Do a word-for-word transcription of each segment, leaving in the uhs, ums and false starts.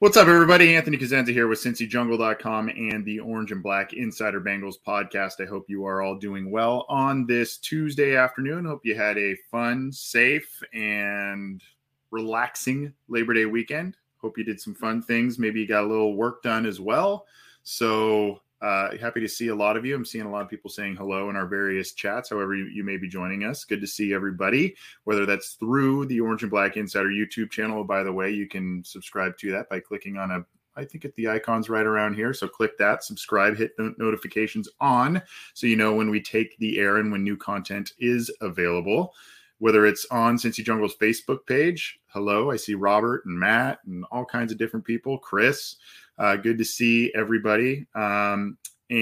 What's up, everybody? Anthony Cosenza here with Cincy Jungle dot com and the Orange and Black Insider Bengals podcast. I hope you are all doing well on this Tuesday afternoon. Hope you had a fun, safe, and relaxing Labor Day weekend. Hope you did some fun things. Maybe you got a little work done as well. So uh, happy to see a lot of you. I'm seeing a lot of people saying hello in our various chats, however you, you may be joining us. Good to see everybody, whether that's through the Orange and Black Insider YouTube channel. By the way, you can subscribe to that by clicking on a, I think the icon's right around here. So click that, subscribe, hit the notifications on so you know when we take the air and when new content is available. Whether it's on Cincy Jungle's Facebook page. Hello, I see Robert and Matt and all kinds of different people. Chris, uh, good to see everybody. Um,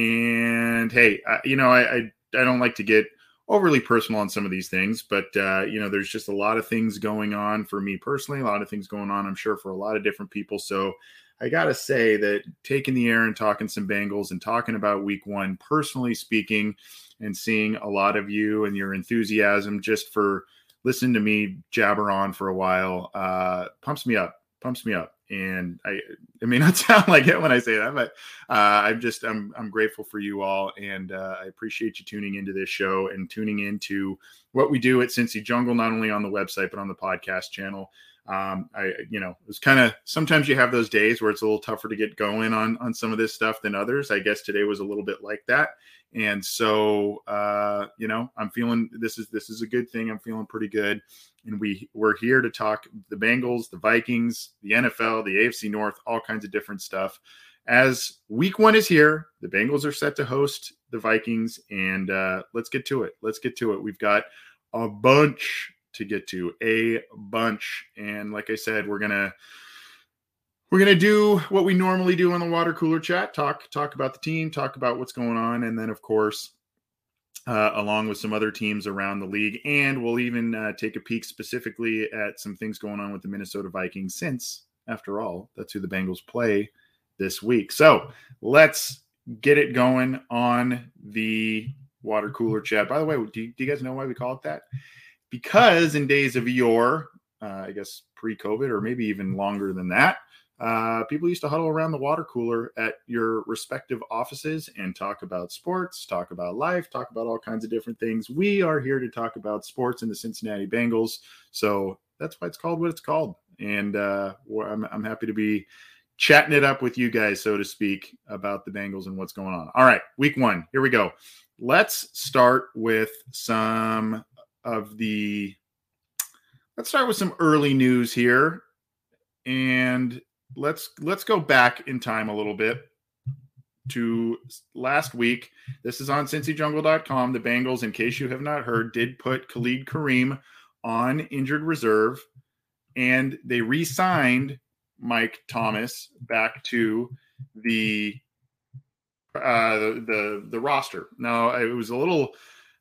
and hey, I, you know, I, I I don't like to get overly personal on some of these things, but uh, you know, there's just a lot of things going on for me personally. A lot of things going on, I'm sure, for a lot of different people. So I gotta say that taking the air and talking some Bengals and talking about Week One, personally speaking, and seeing a lot of you and your enthusiasm just for listening to me jabber on for a while, uh, pumps me up, pumps me up. And I, it may not sound like it when I say that, but uh, I'm just, I'm, I'm grateful for you all. And uh, I appreciate you tuning into this show and tuning into what we do at Cincy Jungle, not only on the website, but on the podcast channel. Um, I, you know, it's kind of, sometimes you have those days where it's a little tougher to get going on, on some of this stuff than others. I guess today was a little bit like that. And so, uh, you know, I'm feeling, this is, this is a good thing. I'm feeling pretty good. And we we're here to talk the Bengals, the Vikings, the N F L, the A F C North, all kinds of different stuff. As Week One is here, the Bengals are set to host the Vikings, and uh, let's get to it. Let's get to it. We've got a bunch to get to, a bunch, and like I said, we're gonna we're gonna do what we normally do on the water cooler chat: talk talk about the team, talk about what's going on, and then of course, Uh, along with some other teams around the league. And we'll even uh, take a peek specifically at some things going on with the Minnesota Vikings, since, after all, that's who the Bengals play this week. So let's get it going on the water cooler chat. By the way, do you, do you guys know why we call it that? Because in days of yore, uh, I guess pre-COVID, or maybe even longer than that, Uh, people used to huddle around the water cooler at your respective offices and talk about sports, talk about life, talk about all kinds of different things. We are here to talk about sports and the Cincinnati Bengals. So that's why it's called what it's called. And uh, I'm, I'm happy to be chatting it up with you guys, so to speak, about the Bengals and what's going on. All right, Week One, here we go. Let's start with some of the, let's start with some early news here. And Let's let's go back in time a little bit to last week. This is on Cincy Jungle dot com. The Bengals, in case you have not heard, did put Khalid Kareem on injured reserve, and they re-signed Mike Thomas back to the uh, the, the the roster. Now, it was a little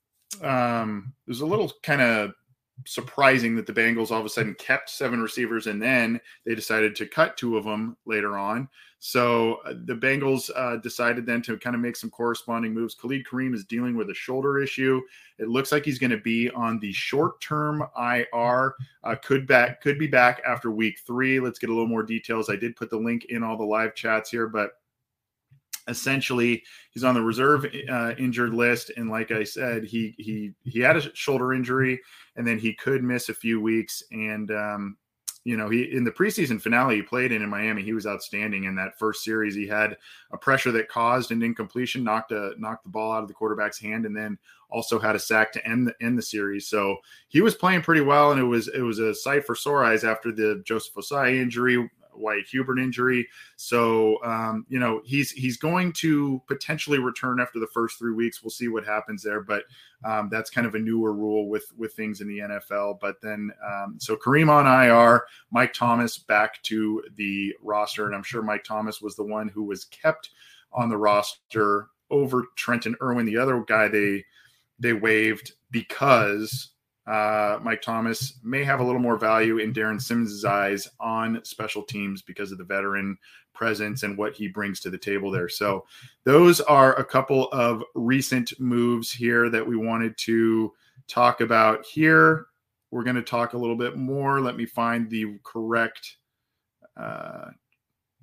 um, it was a little kind of surprising that the Bengals all of a sudden kept seven receivers and then they decided to cut two of them later on. So uh, the Bengals uh, decided then to kind of make some corresponding moves. Khalid Kareem is dealing with a shoulder issue. It looks like he's going to be on the short-term I R. Uh, could back could be back after week three. Let's get a little more details. I did put the link in all the live chats here, but essentially, he's on the reserve uh, injured list, and like I said, he he he had a shoulder injury, and then he could miss a few weeks. And um, you know, he in the preseason finale he played in in Miami, he was outstanding in that first series. He had a pressure that caused an incompletion, knocked a knocked the ball out of the quarterback's hand, and then also had a sack to end the end the series. So he was playing pretty well, and it was it was a sight for sore eyes after the Joseph Ossai injury, Wyatt Hubert injury. So, um, you know, he's he's going to potentially return after the first three weeks. We'll see what happens there. But um, that's kind of a newer rule with, with things in the N F L. But then, um, so Kareem on I R, Mike Thomas back to the roster. And I'm sure Mike Thomas was the one who was kept on the roster over Trenton Irwin, the other guy they they waived because Uh, Mike Thomas may have a little more value in Darren Simmons' eyes on special teams because of the veteran presence and what he brings to the table there. So those are a couple of recent moves here that we wanted to talk about here. We're going to talk a little bit more. Let me find the correct uh,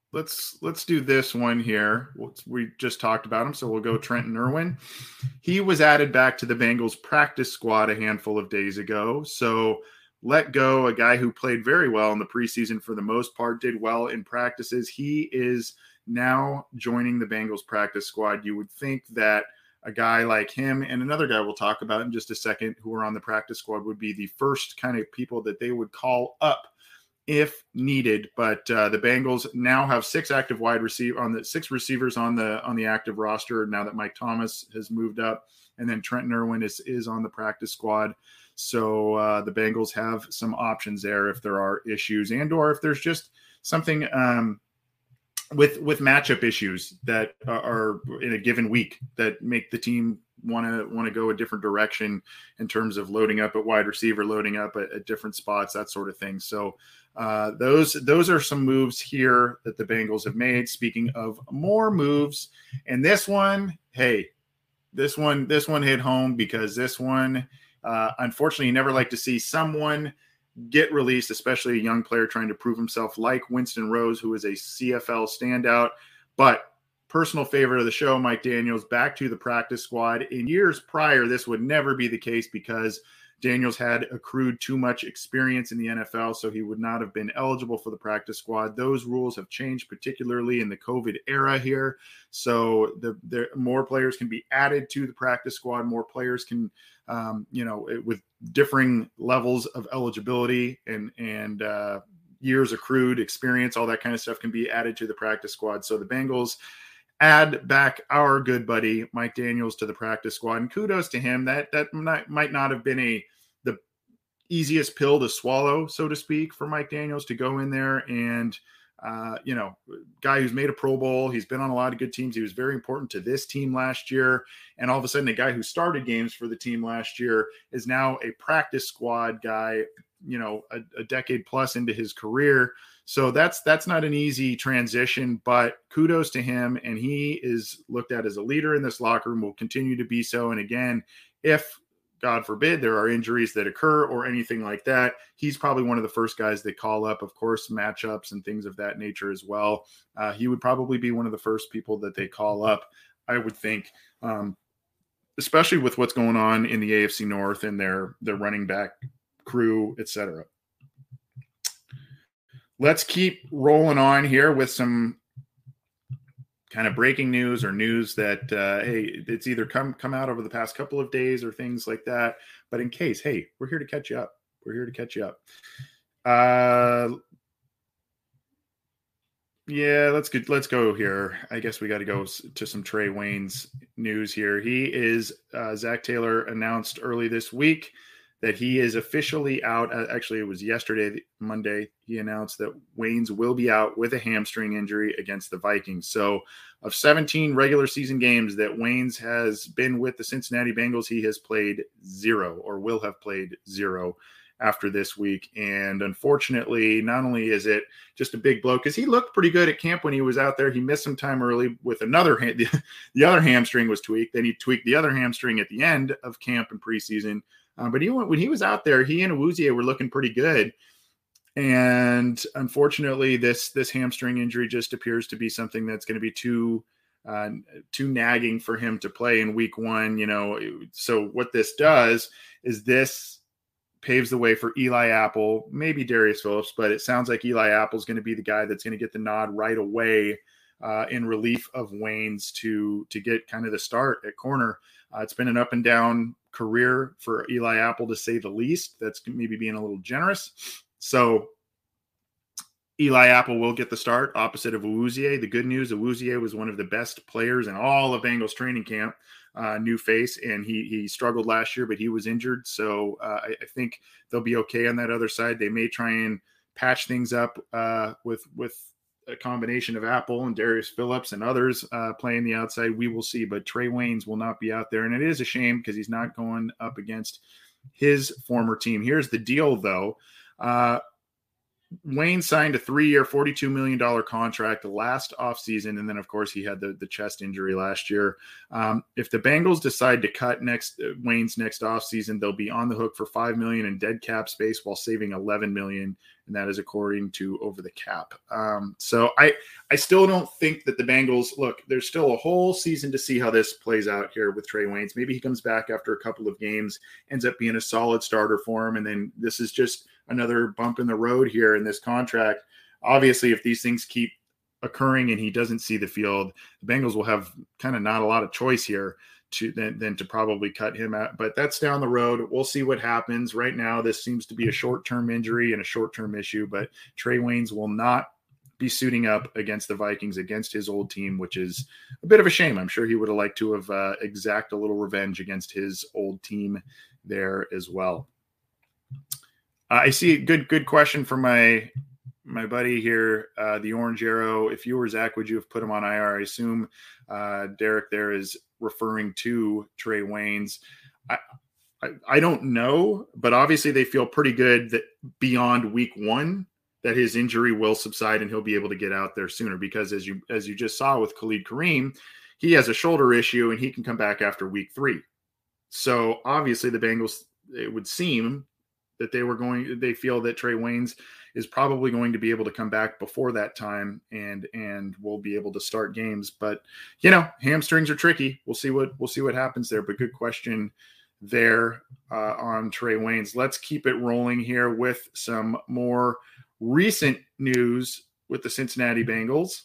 let's let's do this one here. We just talked about him, so we'll go Trenton Irwin. He was added back to the Bengals practice squad a handful of days ago. So let go a guy who played very well in the preseason for the most part, did well in practices. He is now joining the Bengals practice squad. You would think that a guy like him and another guy we'll talk about in just a second who are on the practice squad would be the first kind of people that they would call up if needed. But uh, the Bengals now have six active wide receiver on the six receivers on the on the active roster now that Mike Thomas has moved up, and then Trenton Irwin is is on the practice squad. So uh, the Bengals have some options there if there are issues, and or if there's just something um, with with matchup issues that are in a given week that make the team want to want to go a different direction in terms of loading up at wide receiver, loading up at, at different spots, that sort of thing. So uh, those those are some moves here that the Bengals have made. Speaking of more moves, and this one, hey, this one this one hit home because this one, uh, unfortunately, you never like to see someone get released, especially a young player trying to prove himself like Winston Rose, who is a C F L standout. But personal favorite of the show, Mike Daniels, back to the practice squad. In years prior, this would never be the case because Daniels had accrued too much experience in the N F L, so he would not have been eligible for the practice squad. Those rules have changed, particularly in the COVID era here. So the, the more players can be added to the practice squad, more players can, um, you know, with differing levels of eligibility and, and uh, years accrued experience, all that kind of stuff can be added to the practice squad. So the Bengals add back our good buddy Mike Daniels to the practice squad, and kudos to him. That that might, might not have been a the easiest pill to swallow, so to speak, for Mike Daniels to go in there and uh, you know, guy who's made a Pro Bowl. He's been on a lot of good teams. He was very important to this team last year, and all of a sudden, a guy who started games for the team last year is now a practice squad guy. You know, a, a decade plus into his career. So that's that's not an easy transition, but kudos to him. And he is looked at as a leader in this locker room, will continue to be so. And again, if God forbid there are injuries that occur or anything like that, he's probably one of the first guys they call up. Of course, matchups and things of that nature as well. Uh, he would probably be one of the first people that they call up, I would think, um, especially with what's going on in the A F C North and their their running back crew, et cetera. Let's keep rolling on here with some kind of breaking news or news that, uh, hey, it's either come come out over the past couple of days or things like that. But in case, hey, we're here to catch you up. We're here to catch you up. Uh, yeah, let's go. Let's go here. I guess we got to go to some Trey Waynes news here. He is uh, Zach Taylor announced early this week that he is officially out. Actually, it was yesterday, Monday, he announced that Waynes will be out with a hamstring injury against the Vikings. So of seventeen regular season games that Waynes has been with the Cincinnati Bengals, he has played zero or will have played zero after this week. And unfortunately, not only is it just a big blow, because he looked pretty good at camp when he was out there. He missed some time early with another hand. The, the other hamstring was tweaked. Then he tweaked the other hamstring at the end of camp and preseason. Uh, but he, when he was out there, he and Awuzie were looking pretty good. And unfortunately, this this hamstring injury just appears to be something that's going to be too uh, too nagging for him to play in week one. You know, so what this does is this paves the way for Eli Apple, maybe Darius Phillips, but it sounds like Eli Apple is going to be the guy that's going to get the nod right away uh, in relief of Waynes to to get kind of the start at corner. Uh, it's been an up and down career for Eli Apple, to say the least. That's maybe being a little generous. So Eli Apple will get the start opposite of Awuzie. The good news, Awuzie was one of the best players in all of Bengals training camp, uh, new face, and he he struggled last year, but he was injured. So uh, I, I think they'll be okay on that other side. They may try and patch things up uh, with with a combination of Apple and Darius Phillips and others uh, playing the outside. We will see, but Trey Waynes will not be out there. And it is a shame because he's not going up against his former team. Here's the deal though. Uh, Wayne signed a three-year, forty-two million dollars contract last offseason, and then, of course, he had the, the chest injury last year. Um, if the Bengals decide to cut next uh, Wayne's next offseason, they'll be on the hook for five million dollars in dead cap space while saving eleven million dollars and that is according to Over the Cap. Um, so I, I still don't think that the Bengals, look, there's still a whole season to see how this plays out here with Trae Waynes. Maybe he comes back after a couple of games, ends up being a solid starter for him, and then this is just another bump in the road here in this contract. Obviously, if these things keep occurring and he doesn't see the field, the Bengals will have kind of not a lot of choice here to than, than to probably cut him out. But that's down the road. We'll see what happens. Right now, this seems to be a short-term injury and a short-term issue, but Trae Waynes will not be suiting up against the Vikings, against his old team, which is a bit of a shame. I'm sure he would have liked to have uh, exact a little revenge against his old team there as well. Uh, I see a good, good question from my My buddy here, uh, the Orange Arrow. If you were Zach, would you have put him on I R? I assume uh, Derek there is referring to Trae Waynes. I, I I don't know, but obviously they feel pretty good that beyond week one that his injury will subside and he'll be able to get out there sooner. Because as you as you just saw with Khalid Kareem, he has a shoulder issue and he can come back after week three. So obviously the Bengals, it would seem that they were going. They feel that Trae Waynes is probably going to be able to come back before that time and and will be able to start games. But, you know, hamstrings are tricky. We'll see what we'll see what happens there. But good question there uh, on Trae Waynes. Let's keep it rolling here with some more recent news with the Cincinnati Bengals.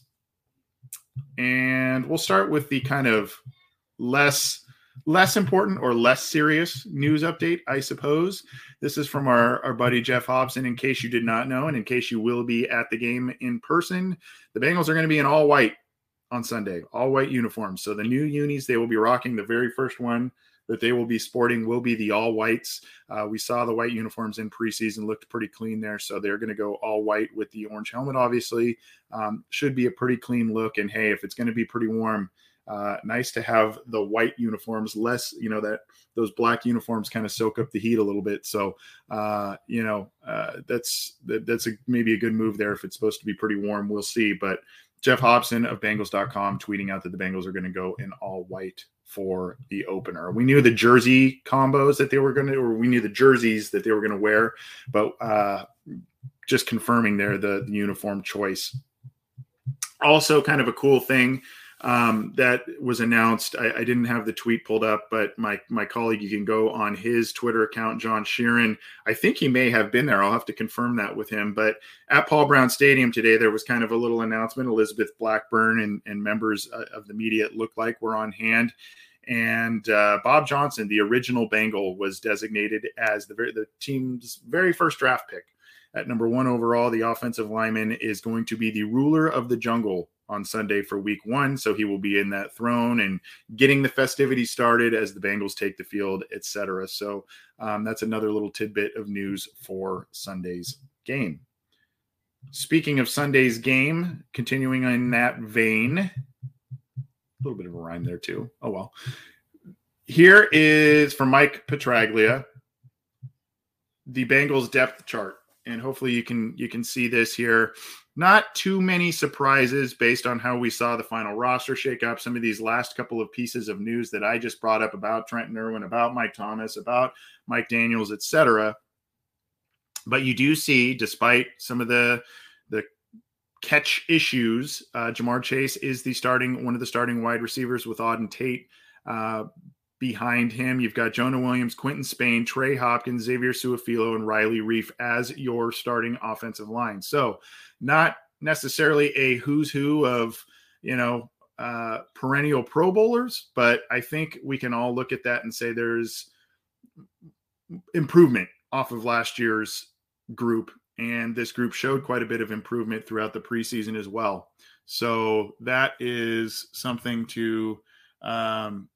And we'll start with the kind of less less important or less serious news update, I suppose. This is from our, our buddy Jeff Hobson. In case you did not know, and in case you will be at the game in person, the Bengals are going to be in all white on Sunday, all white uniforms. So the new unis they will be rocking, the very first one that they will be sporting will be the all whites. Uh, we saw the white uniforms in preseason, looked pretty clean there. So they're going to go all white with the orange helmet, obviously. Um, should be a pretty clean look. And hey, if it's going to be pretty warm, Uh, nice to have the white uniforms, less, you know, that those black uniforms kind of soak up the heat a little bit. So, uh, you know, uh, that's, that, that's a, maybe a good move there. If it's supposed to be pretty warm, we'll see. But Jeff Hobson of Bengals dot com tweeting out that the Bengals are going to go in all white for the opener. We knew the jersey combos that they were going to, or we knew the jerseys that they were going to wear, but uh, just confirming there the, the uniform choice. Also kind of a cool thing Um, that was announced. I, I didn't have the tweet pulled up, but my my colleague, you can go on his Twitter account, John Sheeran. I think he may have been there. I'll have to confirm that with him. But at Paul Brown Stadium today, there was kind of a little announcement. Elizabeth Blackburn and, and members of the media, it looked like, were on hand. And uh, Bob Johnson, the original Bengal, was designated as the, very, the team's very first draft pick. At number one overall, the offensive lineman is going to be the ruler of the jungle on Sunday for week one. So he will be in that throne and getting the festivities started as the Bengals take the field, et cetera. So um, that's another little tidbit of news for Sunday's game. Speaking of Sunday's game, continuing in that vein, a little bit of a rhyme there too. Oh, well. Here is from Mike Petraglia, the Bengals depth chart. And hopefully you can you can see this here. Not too many surprises based on how we saw the final roster shake up. Some of these last couple of pieces of news that I just brought up about Trenton Irwin, about Mike Thomas, about Mike Daniels, et cetera. But you do see, despite some of the the catch issues, uh, Jamar Chase is the starting one of the starting wide receivers with Auden Tate uh, behind him. You've got Jonah Williams, Quentin Spain, Trey Hopkins, Xavier Su'a-Filo, and Riley Reif as your starting offensive line. So not necessarily a who's who of, you know, uh, perennial Pro Bowlers, but I think we can all look at that and say there's improvement off of last year's group. And this group showed quite a bit of improvement throughout the preseason as well. So that is something to, um,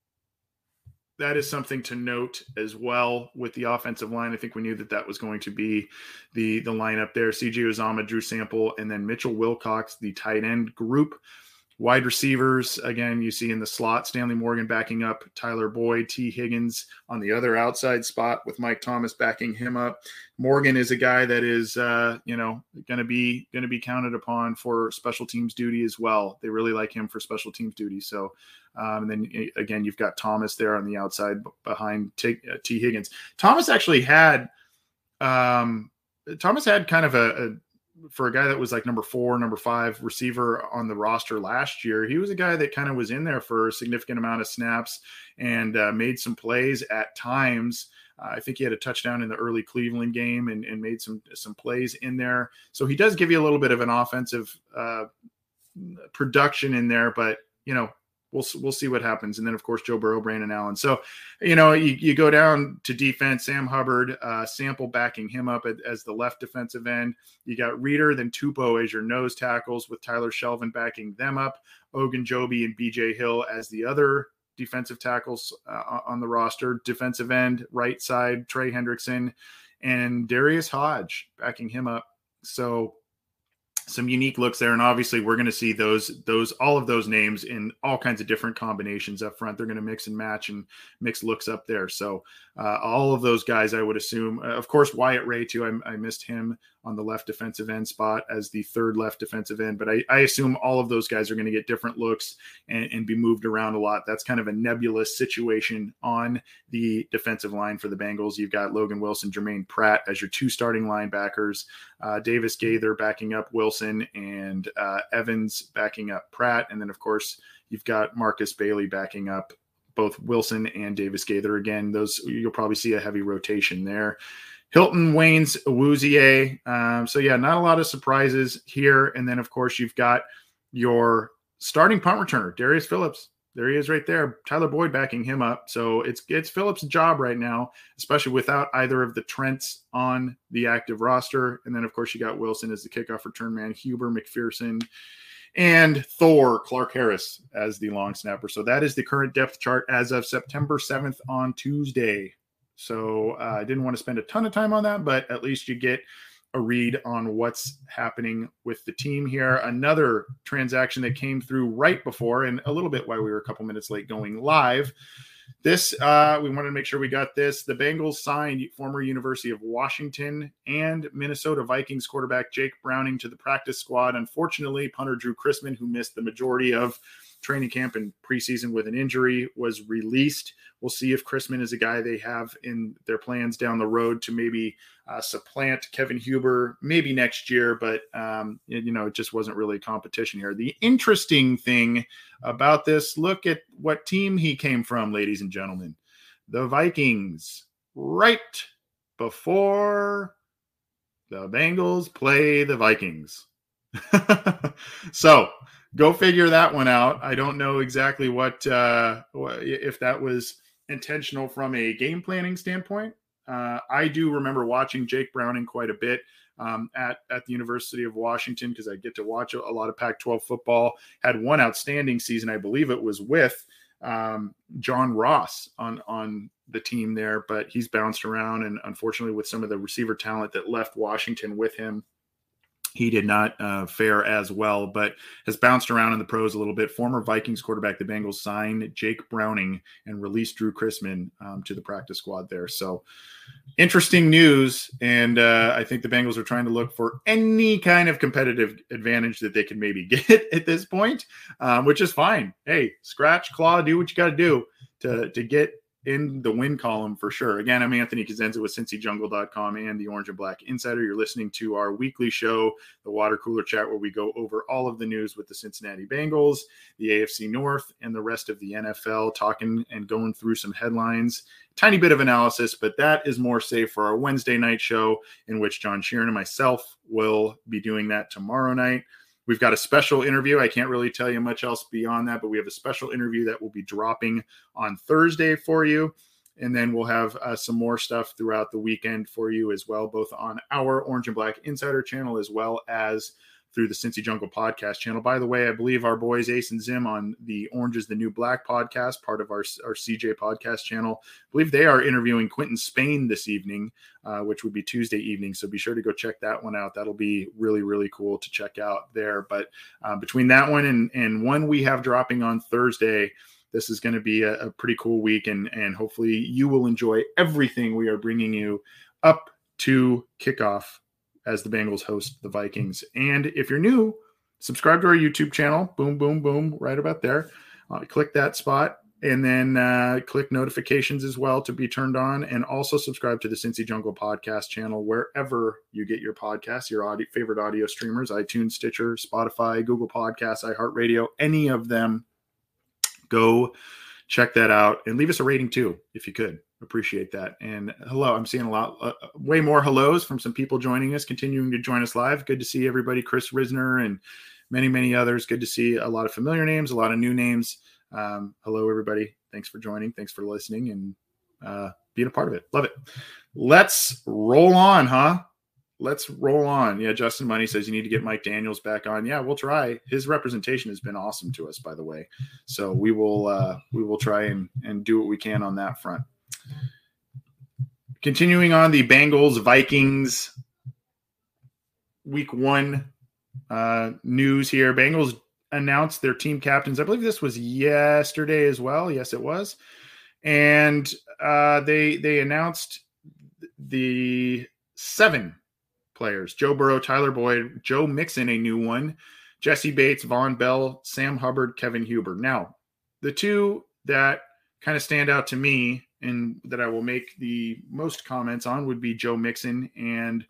That is something to note as well with the offensive line. I think we knew that that was going to be the, the lineup there. C J Uzomah, Drew Sample, and then Mitchell Wilcox, the tight end group. Wide receivers, again, you see in the slot, Stanley Morgan backing up Tyler Boyd, T. Higgins on the other outside spot with Mike Thomas backing him up. Morgan is a guy that is, uh, you know, going to be going to be counted upon for special teams duty as well. They really like him for special teams duty. So, um, and then again, you've got Thomas there on the outside behind T. Uh, T. Higgins. Thomas actually had um, Thomas had kind of a, a for a guy that was like number four, number five receiver on the roster last year, he was a guy that kind of was in there for a significant amount of snaps and uh, made some plays at times. Uh, I think he had a touchdown in the early Cleveland game and, and made some some plays in there. So he does give you a little bit of an offensive uh, production in there, but, you know, we'll we'll see what happens. And then, of course, Joe Burrow, Brandon Allen. So, you know, you, you go down to defense, Sam Hubbard, uh, Sample backing him up at, as the left defensive end. You got Reeder, then Tupou as your nose tackles with Tyler Shelvin backing them up, Ogunjobi and B J Hill as the other defensive tackles uh, on the roster. Defensive end, right side, Trey Hendrickson, and Darius Hodge backing him up. So some unique looks there. And obviously we're going to see those, those, all of those names in all kinds of different combinations up front. They're going to mix and match and mix looks up there. So uh, all of those guys, I would assume, uh, of course, Wyatt Ray too. I, I missed him on the left defensive end spot as the third left defensive end, but I, I assume all of those guys are going to get different looks and, and be moved around a lot. That's kind of a nebulous situation on the defensive line for the Bengals. You've got Logan Wilson, Jermaine Pratt as your two starting linebackers, uh, Davis Gaither backing up Wilson, and uh, Evans backing up Pratt. And then, of course, you've got Marcus Bailey backing up both Wilson and Davis Gaither. Again, those you'll probably see a heavy rotation there. Hilton, Waynes, Awuzie. Um, so, yeah, not a lot of surprises here. And then, of course, you've got your starting punt returner, Darius Phillips. There he is right there. Tyler Boyd backing him up. So it's it's Phillips' job right now, especially without either of the Trents on the active roster. And then, of course, you got Wilson as the kickoff return man, Huber, McPherson, and Thor, Clark Harris as the long snapper. So that is the current depth chart as of September seventh on Tuesday. So uh, I didn't want to spend a ton of time on that, but at least you get a read on what's happening with the team here. Another transaction that came through right before, and a little bit while we were a couple minutes late going live. This, uh, we wanted to make sure we got this. The Bengals signed former University of Washington and Minnesota Vikings quarterback Jake Browning to the practice squad. Unfortunately, punter Drew Chrisman, who missed the majority of training camp and preseason with an injury, was released. We'll see if Chrisman is a guy they have in their plans down the road to maybe uh, supplant Kevin Huber maybe next year, but um, you know, it just wasn't really a competition here. The interesting thing about this, look at what team he came from, ladies and gentlemen. The Vikings, right before the Bengals play the Vikings. So go figure that one out. I don't know exactly what, uh, if that was intentional from a game planning standpoint. Uh, I do remember watching Jake Browning quite a bit um, at, at the University of Washington because I get to watch a, a lot of Pac twelve football. Had one outstanding season. I believe it was with um, John Ross on, on the team there, but he's bounced around. And unfortunately with some of the receiver talent that left Washington with him, he did not uh, fare as well, but has bounced around in the pros a little bit. Former Vikings quarterback, the Bengals signed Jake Browning and released Drew Chrisman um, to the practice squad there. So interesting news. And uh, I think the Bengals are trying to look for any kind of competitive advantage that they can maybe get at this point, um, which is fine. Hey, scratch, claw, do what you got to do to to get in the win column for sure. Again, I'm Anthony Cosenza with Cincy Jungle dot com and the Orange and Black Insider. You're listening to our weekly show, the Water Cooler Chat, where we go over all of the news with the Cincinnati Bengals, the A F C North, and the rest of the N F L, talking and going through some headlines, tiny bit of analysis, but that is more safe for our Wednesday night show, in which John Sheeran and myself will be doing that tomorrow night. We've got a special interview. I can't really tell you much else beyond that, but we have a special interview that will be dropping on Thursday for you. And then we'll have uh, some more stuff throughout the weekend for you as well, both on our Orange and Black Insider channel as well as through the Cincy Jungle podcast channel. By the way, I believe our boys Ace and Zim on the Orange is the New Black podcast, part of our, our C J podcast channel, I believe they are interviewing Quentin Spain this evening, uh, which would be Tuesday evening. So be sure to go check that one out. That'll be really, really cool to check out there. But uh, between that one and, and one we have dropping on Thursday, this is going to be a, a pretty cool week. And, and hopefully you will enjoy everything we are bringing you up to kickoff as the Bengals host the Vikings. And if you're new, subscribe to our YouTube channel. Boom, boom, boom, right about there. Uh, click that spot. And then uh, click notifications as well to be turned on. And also subscribe to the Cincy Jungle podcast channel wherever you get your podcasts, your audio, favorite audio streamers, iTunes, Stitcher, Spotify, Google Podcasts, iHeartRadio, any of them. Go check that out and leave us a rating too, if you could. Appreciate that. And hello, I'm seeing a lot, uh, way more hellos from some people joining us, continuing to join us live. Good to see everybody. Chris Risner and many, many others. Good to see a lot of familiar names, a lot of new names. Um, hello, everybody. Thanks for joining. Thanks for listening and uh, being a part of it. Love it. Let's roll on, huh? Let's roll on. Yeah, Justin Money says you need to get Mike Daniels back on. Yeah, we'll try. His representation has been awesome to us, by the way. So we will uh, we will try and, and do what we can on that front. Continuing on the Bengals Vikings week one uh, news here. Bengals announced their team captains. I believe this was yesterday as well. Yes, it was. And uh, they they announced the seven players: Joe Burrow, Tyler Boyd, Joe Mixon, a new one, Jesse Bates, Von Bell, Sam Hubbard, Kevin Huber. Now, the two that kind of stand out to me and that I will make the most comments on would be Joe Mixon and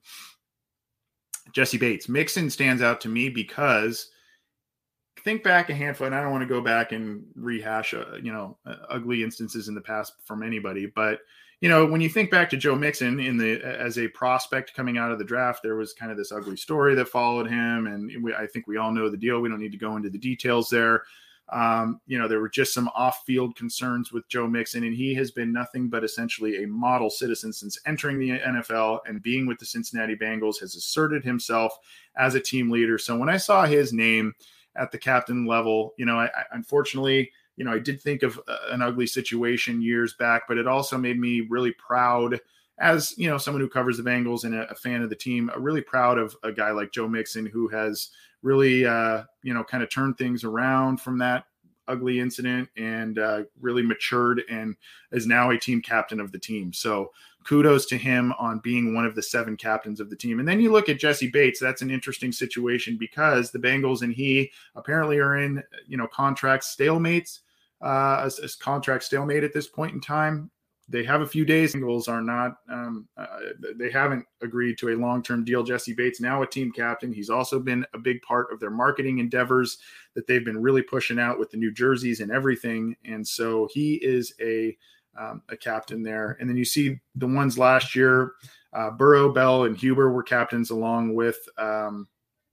Jesse Bates. Mixon stands out to me because think back a handful, and I don't want to go back and rehash, uh, you know, uh, ugly instances in the past from anybody, but you know, when you think back to Joe Mixon in the as a prospect coming out of the draft, there was kind of this ugly story that followed him, and we, I think we all know the deal. We don't need to go into the details there. Um, you know, there were just some off-field concerns with Joe Mixon, and he has been nothing but essentially a model citizen since entering the N F L and being with the Cincinnati Bengals, has asserted himself as a team leader. So when I saw his name at the captain level, you know, I, I unfortunately, you know, I did think of uh, an ugly situation years back, but it also made me really proud as, you know, someone who covers the Bengals and a, a fan of the team, uh, really proud of a guy like Joe Mixon, who has really, uh, you know, kind of turned things around from that ugly incident and uh, really matured and is now a team captain of the team. So kudos to him on being one of the seven captains of the team. And then you look at Jesse Bates. That's an interesting situation because the Bengals and he apparently are in, you know, contract stalemates, uh, as, as contract stalemate at this point in time. They have a few days. Bengals are not, um, uh, they haven't agreed to a long-term deal. Jesse Bates, now a team captain. He's also been a big part of their marketing endeavors that they've been really pushing out with the new jerseys and everything. And so he is a, um, a captain there. And then you see the ones last year, uh, Burrow, Bell, and Huber were captains along with um,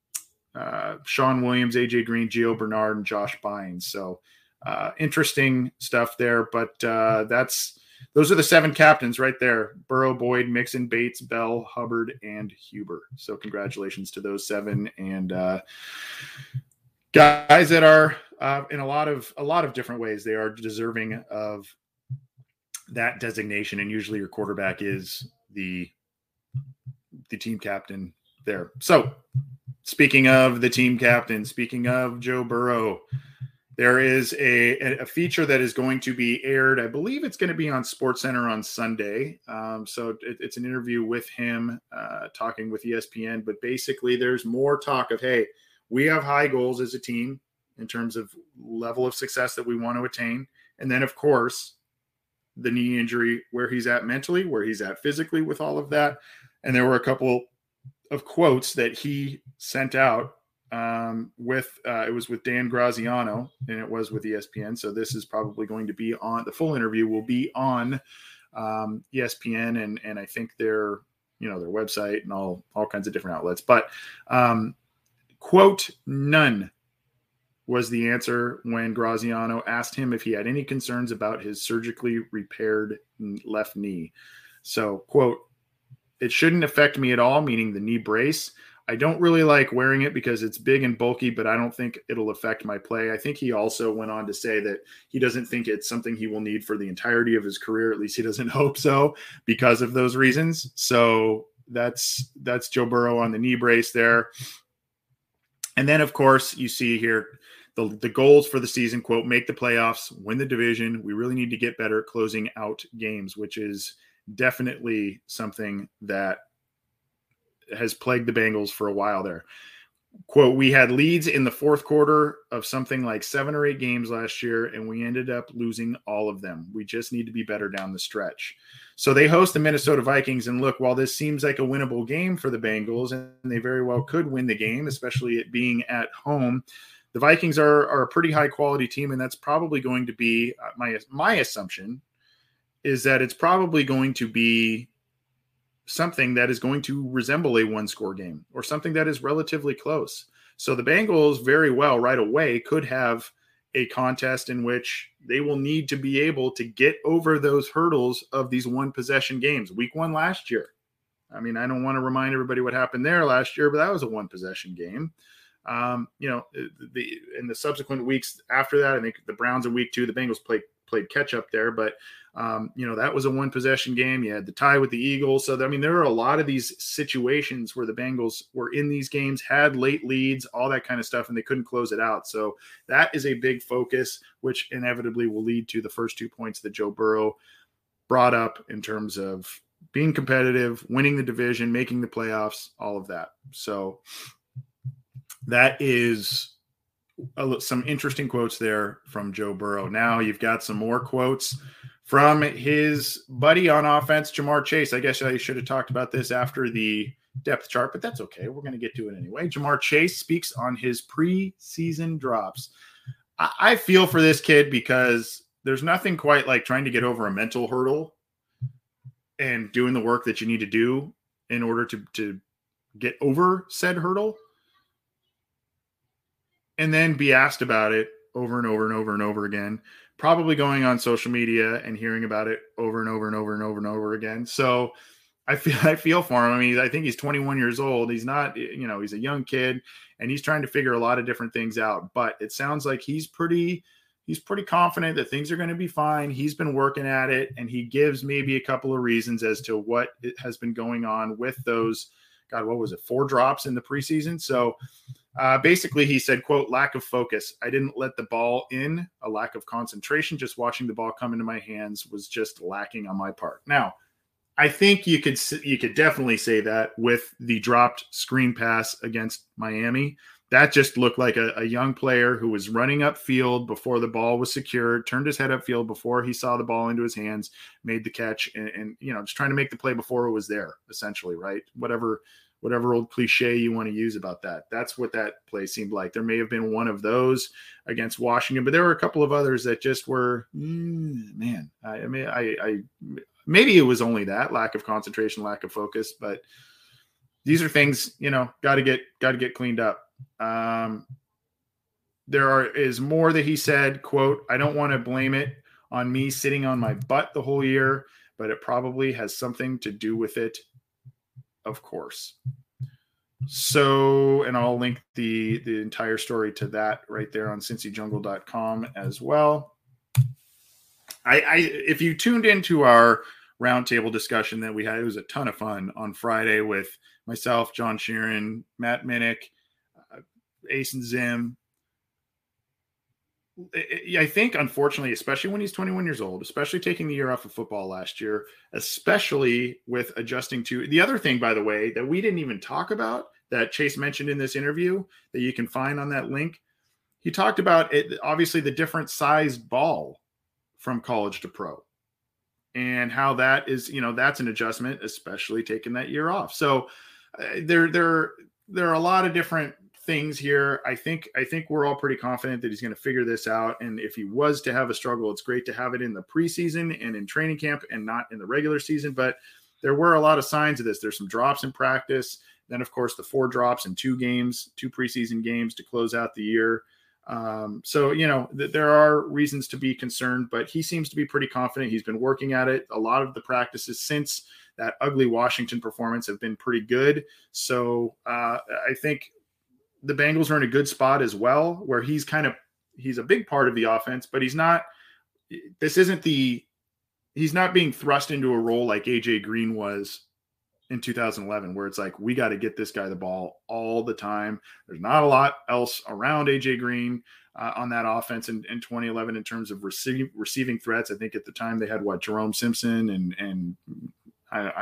uh, Sean Williams, A J Green, Gio Bernard, and Josh Bynes. So uh, interesting stuff there, but uh, that's, those are the seven captains right there: Burrow, Boyd, Mixon, Bates, Bell, Hubbard, and Huber. So congratulations to those seven and uh, guys that are uh, in a lot of a lot of different ways. They are deserving of that designation, and usually your quarterback is the the team captain there. So speaking of the team captain, speaking of Joe Burrow, there is a, a feature that is going to be aired. I believe it's going to be on SportsCenter on Sunday. Um, so it, it's an interview with him uh, talking with E S P N. But basically, there's more talk of, hey, we have high goals as a team in terms of level of success that we want to attain. And then, of course, the knee injury, where he's at mentally, where he's at physically with all of that. And there were a couple of quotes that he sent out. Um, with uh, it was with Dan Graziano, and it was with E S P N. So this is probably going to be on, the full interview will be on um, E S P N and and I think their you know their website and all all kinds of different outlets. But um, quote, none was the answer when Graziano asked him if he had any concerns about his surgically repaired left knee. So quote, "It shouldn't affect me at all," meaning the knee brace. "I don't really like wearing it because it's big and bulky, but I don't think it'll affect my play." I think he also went on to say that he doesn't think it's something he will need for the entirety of his career. At least he doesn't hope so because of those reasons. So that's that's Joe Burrow on the knee brace there. And then, of course, you see here the, the goals for the season, quote, "Make the playoffs, win the division. We really need to get better at closing out games," which is definitely something that has plagued the Bengals for a while there. quote, we had leads in the fourth quarter of something like seven or eight games last year, and we ended up losing all of them. We just need to be better down the stretch. So they host the Minnesota Vikings, and look, while this seems like a winnable game for the Bengals, and they very well could win the game, especially it being at home, the Vikings are, are a pretty high-quality team, and that's probably going to be uh, my my assumption is that it's probably going to be something that is going to resemble a one-score game or something that is relatively close. So the Bengals very well right away could have a contest in which they will need to be able to get over those hurdles of these one-possession games. Week one last year. I mean, I don't want to remind everybody what happened there last year, but that was a one-possession game. Um, you know, the in the subsequent weeks after that, I think the Browns in week two, the Bengals played played catch up there, but um, you know, that was a one possession game. You had the tie with the Eagles. So, I mean, there are a lot of these situations where the Bengals were in these games, had late leads, all that kind of stuff, and they couldn't close it out. So that is a big focus, which inevitably will lead to the first two points that Joe Burrow brought up in terms of being competitive, winning the division, making the playoffs, all of that. So that is a, some interesting quotes there from Joe Burrow. Now you've got some more quotes from his buddy on offense, Ja'Marr Chase. I guess I should have talked about this after the depth chart, but that's okay. We're going to get to it anyway. Ja'Marr Chase speaks on his preseason drops. I, I feel for this kid because there's nothing quite like trying to get over a mental hurdle and doing the work that you need to do in order to, to get over said hurdle and then be asked about it over and over and over and over again, probably going on social media and hearing about it over and over and over and over and over again. So I feel, I feel for him. I mean, I think he's twenty-one years old. He's not, you know, he's a young kid and he's trying to figure a lot of different things out, but it sounds like he's pretty, he's pretty confident that things are going to be fine. He's been working at it and he gives maybe a couple of reasons as to what it has been going on with those, God, what was it? Four drops in the preseason. So Uh, basically, he said, quote, lack of focus. I didn't let the ball in, a lack of concentration. Just watching the ball come into my hands was just lacking on my part. Now, I think you could you could definitely say that with the dropped screen pass against Miami. That just looked like a, a young player who was running upfield before the ball was secured, turned his head upfield before he saw the ball into his hands, made the catch, and, and you know, just trying to make the play before it was there, essentially, right? Whatever whatever old cliche you want to use about that. That's what that play seemed like. There may have been one of those against Washington, but there were a couple of others that just were, mm, man, I, I mean, I, I, maybe it was only that lack of concentration, lack of focus, but these are things, you know, got to get, got to get cleaned up. Um, there are, is more that he said, quote, I don't want to blame it on me sitting on my butt the whole year, but it probably has something to do with it. Of course. So, and I'll link the, the entire story to that right there on cincy jungle dot com as well. I, I, if you tuned into our roundtable discussion that we had, it was a ton of fun on Friday with myself, John Sheeran, Matt Minnick, uh, Ace and Zim. I think, unfortunately, especially when he's twenty-one years old, especially taking the year off of football last year, especially with adjusting to the other thing, by the way, that we didn't even talk about that Chase mentioned in this interview that you can find on that link. He talked about it, obviously the different sized ball from college to pro and how that is, you know, that's an adjustment, especially taking that year off. So uh, there, there, there are a lot of different things here. I think I think we're all pretty confident that he's going to figure this out. And if he was to have a struggle, it's great to have it in the preseason and in training camp and not in the regular season. But there were a lot of signs of this. There's some drops in practice. Then, of course, the four drops in two games, two preseason games to close out the year. Um, so, you know, th- there are reasons to be concerned, but he seems to be pretty confident. He's been working at it. A lot of the practices since that ugly Washington performance have been pretty good. So uh, I think the Bengals are in a good spot as well, where he's kind of, he's a big part of the offense, but he's not, this isn't the, he's not being thrust into a role like A J Green was in two thousand eleven, where it's like, we got to get this guy the ball all the time. There's not a lot else around A J Green uh, on that offense in, in twenty eleven in terms of receive, receiving threats. I think at the time they had what, Jerome Simpson and, and I, I don't,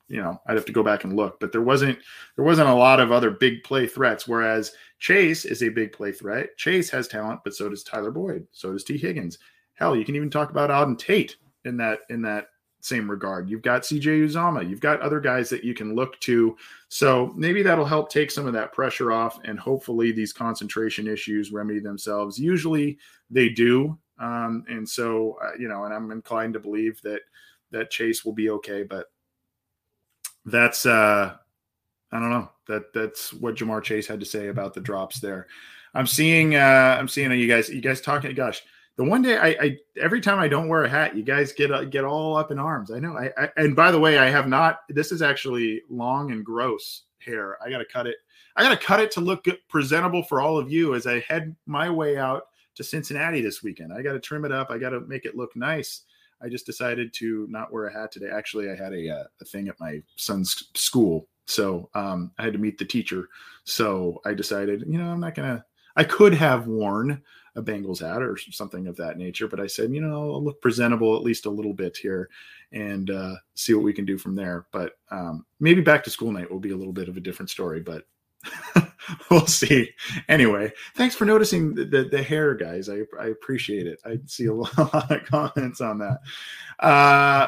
you know, I'd have to go back and look, but there wasn't there wasn't a lot of other big play threats. Whereas Chase is a big play threat. Chase has talent, but so does Tyler Boyd. So does T. Higgins. Hell, you can even talk about Auden Tate in that in that same regard. You've got C J Uzama. You've got other guys that you can look to. So maybe that'll help take some of that pressure off, and hopefully these concentration issues remedy themselves. Usually they do. Um, and so, uh, you know, and I'm inclined to believe that that Chase will be okay, but that's, uh, I don't know. That that's what Ja'Marr Chase had to say about the drops there. I'm seeing, uh, I'm seeing you guys, you guys talking, gosh, the one day I, I, every time I don't wear a hat, you guys get, uh, get all up in arms. I know. I, I, and by the way, I have not, this is actually long and gross hair. I got to cut it. I got to cut it to look good, presentable for all of you as I head my way out to Cincinnati this weekend. I got to trim it up. I got to make it look nice. I just decided to not wear a hat today. Actually, I had a, uh, a thing at my son's school. So um, I had to meet the teacher. So I decided, you know, I'm not going to, I could have worn a Bengals hat or something of that nature, but I said, you know, I'll look presentable at least a little bit here and uh, see what we can do from there. But um, maybe back to school night will be a little bit of a different story, but we'll see. Anyway, thanks for noticing the, the, the hair, guys. I, I appreciate it. I see a lot of comments on that. Uh,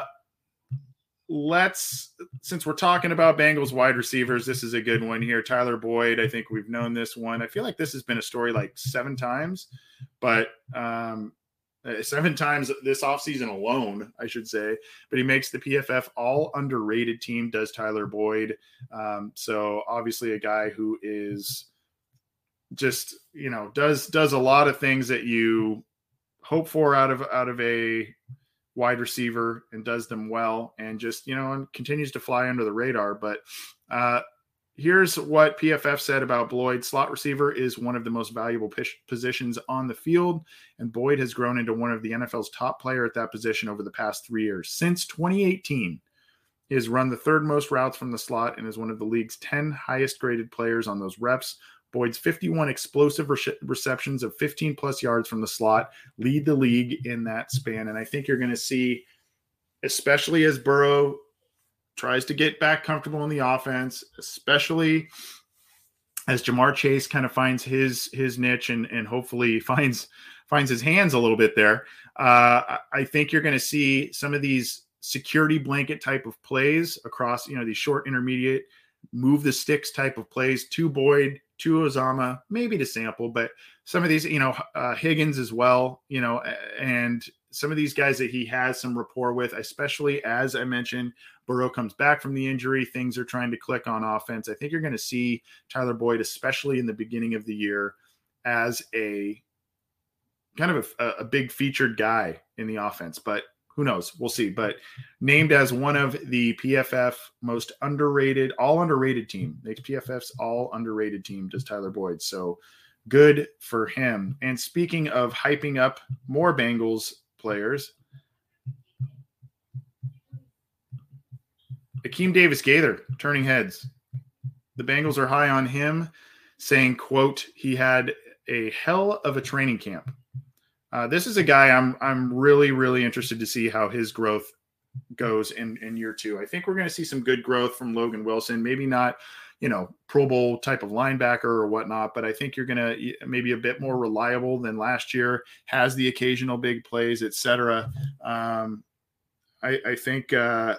let's, since we're talking about Bengals wide receivers, this is a good one here. Tyler Boyd, I think we've known this one. I feel like this has been a story like seven times, but um, seven times this offseason alone, I should say. But he makes the P F F all underrated team, does Tyler Boyd. Um, so obviously a guy who is just, you know, does does a lot of things that you hope for out of out of a wide receiver and does them well, and just, you know, and continues to fly under the radar. But uh, here's what P F F said about Boyd. Slot receiver is one of the most valuable positions on the field, and Boyd has grown into one of the N F L's top player at that position over the past three years. Since twenty eighteen, he has run the third most routes from the slot and is one of the league's ten highest graded players on those reps. Boyd's fifty-one explosive re- receptions of fifteen plus yards from the slot lead the league in that span. And I think you're going to see, especially as Burrow tries to get back comfortable in the offense, especially as Ja'Marr Chase kind of finds his his niche and, and hopefully finds finds his hands a little bit there. Uh, I think you're going to see some of these security blanket type of plays across, you know, these short, intermediate, move the sticks type of plays to Boyd, to Uzama, maybe to Sample, but some of these, you know, uh, Higgins as well, you know, and some of these guys that he has some rapport with, especially as I mentioned, Burrow comes back from the injury, things are trying to click on offense. I think you're going to see Tyler Boyd, especially in the beginning of the year, as a kind of a, a big featured guy in the offense, but who knows? We'll see. But named as one of the P F F most underrated, all underrated team, makes P F F's all underrated team, does Tyler Boyd. So good for him. And speaking of hyping up more Bengals players, Akeem Davis-Gaither turning heads. The Bengals are high on him, saying, quote, he had a hell of a training camp. Uh, this is a guy I'm I'm really, really interested to see how his growth goes in, in year two. I think we're going to see some good growth from Logan Wilson. Maybe not, you know, Pro Bowl type of linebacker or whatnot, but I think you're going to maybe a bit more reliable than last year, has the occasional big plays, et cetera. Um, I, I think uh,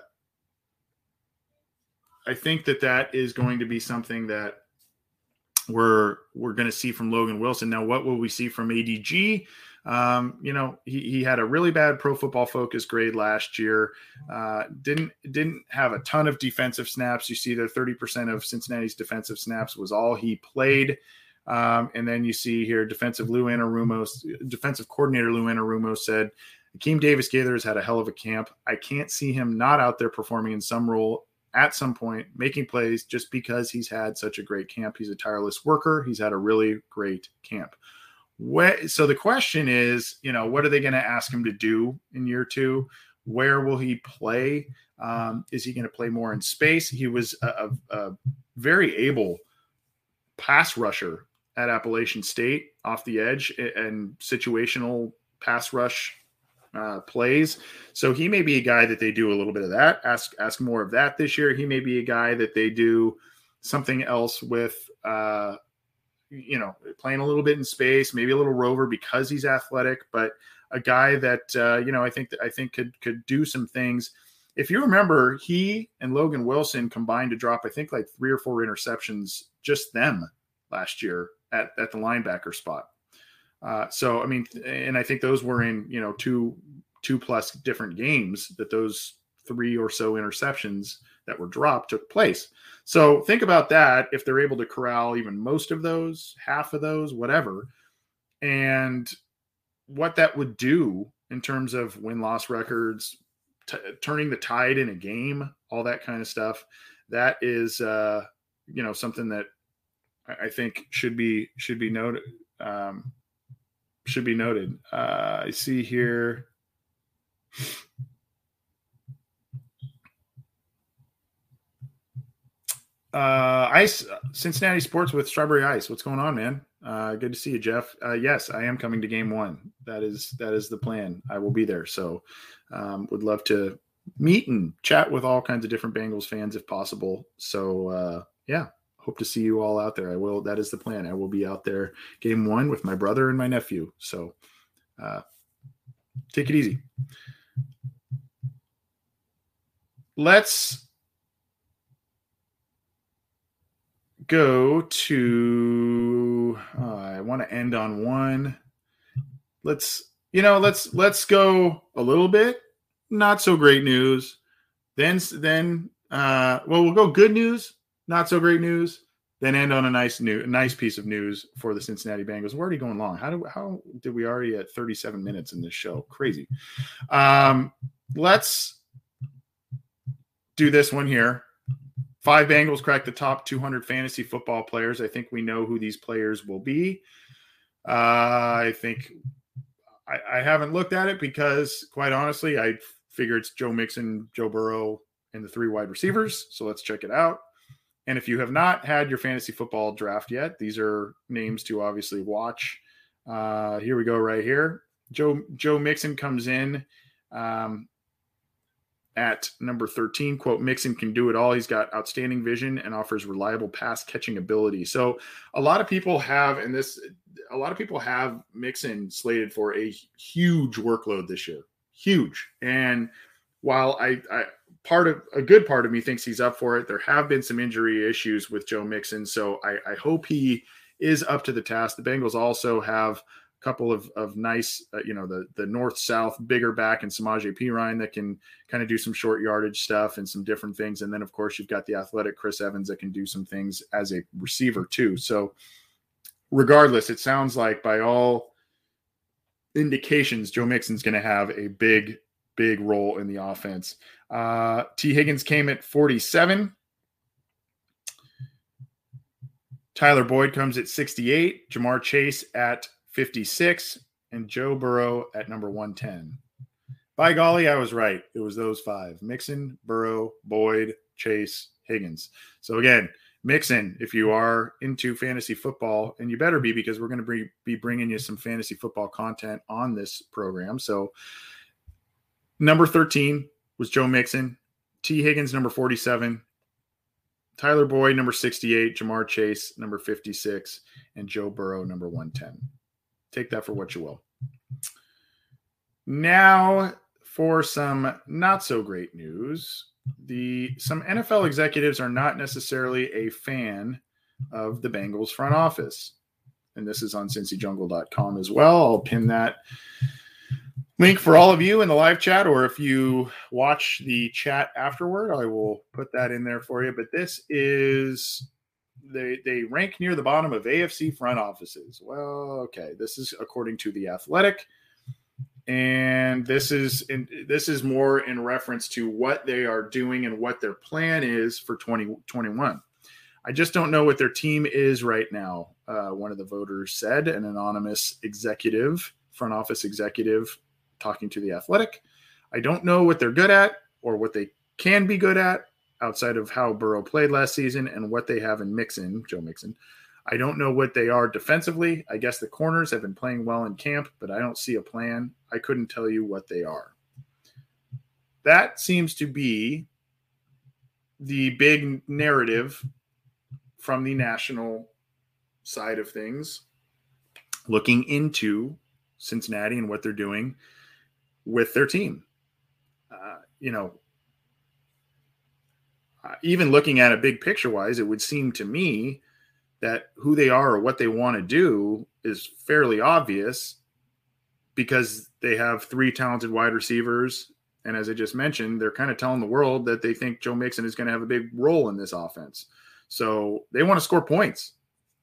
I think that that is going to be something that we're we're going to see from Logan Wilson. Now, what will we see from A D G? Um, you know, he, he had a really bad Pro Football Focus grade last year. Uh, didn't didn't have a ton of defensive snaps. You see there thirty percent of Cincinnati's defensive snaps was all he played. Um, and then you see here defensive Lou Anarumo, defensive coordinator Lou Anarumo said, Akeem Davis-Gaither has had a hell of a camp. I can't see him not out there performing in some role at some point, making plays just because he's had such a great camp. He's a tireless worker. He's had a really great camp. What, so the question is, you know, what are they going to ask him to do in year two? Where will he play? Um, is he going to play more in space? He was a, a, a very able pass rusher at Appalachian State off the edge and situational pass rush uh, plays. So he may be a guy that they do a little bit of that. Ask ask more of that this year. He may be a guy that they do something else with, uh, you know, playing a little bit in space, maybe a little rover because he's athletic, but a guy that, uh, you know, I think that I think could could do some things. If you remember, he and Logan Wilson combined to drop, I think, like three or four interceptions, just them last year at, at the linebacker spot. Uh, so, I mean, and I think those were in, you know, two, two plus different games that those three or so interceptions that were dropped took place. So think about that. If they're able to corral even most of those, half of those, whatever, and what that would do in terms of win-loss records, T- turning the tide in a game, all that kind of stuff. That is, uh, you know, something that I, I think should be should be noted. Um, should be noted. Uh, I see here. Uh, ice Cincinnati Sports with Strawberry Ice. What's going on, man? Uh, good to see you, Jeff. Uh, yes, I am coming to game one. That is that is the plan. I will be there. So, um, would love to meet and chat with all kinds of different Bengals fans if possible. So, uh, yeah, hope to see you all out there. I will. That is the plan. I will be out there game one with my brother and my nephew. So, uh, take it easy. Let's go to uh, I want to end on one. Let's you know let's let's go a little bit not so great news, then then uh well we'll go good news, not so great news, then end on a nice new a nice piece of news for the Cincinnati Bengals. We're already going long. How do how did we already at thirty-seven minutes in this show? Crazy. Um let's do this one here. Five Bengals cracked the top two hundred fantasy football players. I think we know who these players will be. Uh, I think I, I haven't looked at it because, quite honestly, I figure it's Joe Mixon, Joe Burrow, and the three wide receivers. So let's check it out. And if you have not had your fantasy football draft yet, these are names to obviously watch. Uh, here we go right here. Joe Joe Mixon comes in. Um, At number thirteen, quote, Mixon can do it all. He's got outstanding vision and offers reliable pass catching ability. So a lot of people have, and this, a lot of people have Mixon slated for a huge workload this year, huge. And while I, I part of a good part of me thinks he's up for it, there have been some injury issues with Joe Mixon. So I, I hope he is up to the task. The Bengals also have couple of of nice, uh, you know, the the north-south bigger back and Samaje Perine that can kind of do some short yardage stuff and some different things. And then, of course, you've got the athletic Chris Evans that can do some things as a receiver too. So regardless, it sounds like by all indications, Joe Mixon's going to have a big, big role in the offense. Uh, T. Higgins came at forty-seven. Tyler Boyd comes at sixty-eight. Jamar Chase at fifty-six, and Joe Burrow at number one ten. By golly, I was right. It was those five: Mixon, Burrow, Boyd, Chase, Higgins. So again, Mixon, if you are into fantasy football, and you better be, because we're going to be bringing you some fantasy football content on this program. So number thirteen was Joe Mixon, T. Higgins, number forty-seven, Tyler Boyd, number sixty-eight, Jamar Chase, number fifty-six, and Joe Burrow, number one ten. Take that for what you will. Now for some not so great news. The some N F L executives are not necessarily a fan of the Bengals front office. And this is on Cincy Jungle dot com as well. I'll pin that link for all of you in the live chat, or if you watch the chat afterward, I will put that in there for you. But this is They they rank near the bottom of A F C front offices. Well, okay, this is according to The Athletic, and this is in, this is more in reference to what they are doing and what their plan is for twenty twenty-one. I just don't know what their team is right now. Uh, one of the voters said, an anonymous executive, front office executive, talking to The Athletic. I don't know what they're good at or what they can be good at, outside of how Burrow played last season and what they have in Mixon, Joe Mixon. I don't know what they are defensively. I guess the corners have been playing well in camp, but I don't see a plan. I couldn't tell you what they are. That seems to be the big narrative from the national side of things, looking into Cincinnati and what they're doing with their team. Uh, you know, uh, even looking at it big picture wise, it would seem to me that who they are or what they want to do is fairly obvious because they have three talented wide receivers. And as I just mentioned, they're kind of telling the world that they think Joe Mixon is going to have a big role in this offense. So they want to score points.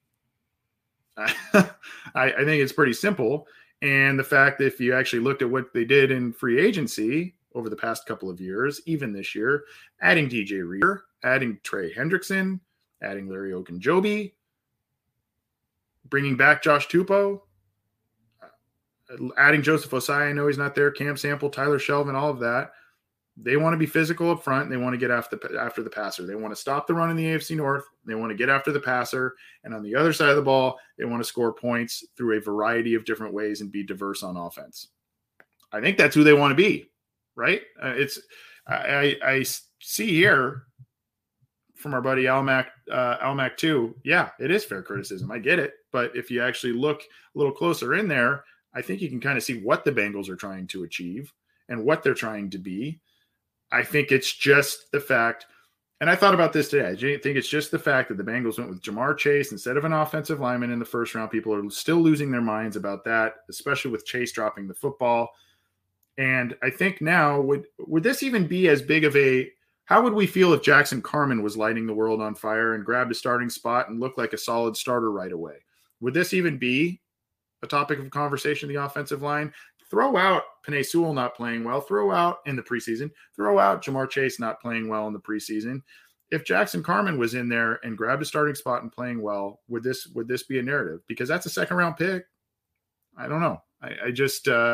I, I think it's pretty simple. And the fact that if you actually looked at what they did in free agency over the past couple of years, even this year, adding D J Reader, adding Trey Hendrickson, adding Larry Ogunjobi, bringing back Josh Tupou, adding Joseph Osai, I know he's not there, Cam Sample, Tyler Shelvin, all of that. They want to be physical up front. And they want to get after the, after the passer. They want to stop the run in the A F C North. They want to get after the passer. And on the other side of the ball, they want to score points through a variety of different ways and be diverse on offense. I think that's who they want to be, right? Uh, it's I, I, I see here from our buddy Almac, uh, Almac two. Yeah, it is fair criticism. I get it. But if you actually look a little closer in there, I think you can kind of see what the Bengals are trying to achieve and what they're trying to be. I think it's just the fact, and I thought about this today, I think it's just the fact that the Bengals went with Jamar Chase instead of an offensive lineman in the first round. People are still losing their minds about that, especially with Chase dropping the football. And I think now, would would this even be as big of a, how would we feel if Jackson Carman was lighting the world on fire and grabbed a starting spot and looked like a solid starter right away? Would this even be a topic of conversation, the offensive line? Throw out Penei Sewell not playing well. Throw out in the preseason. Throw out Jamar Chase not playing well in the preseason. If Jackson Carman was in there and grabbed a starting spot and playing well, would this would this be a narrative? Because that's a second round pick. I don't know. I, I just uh,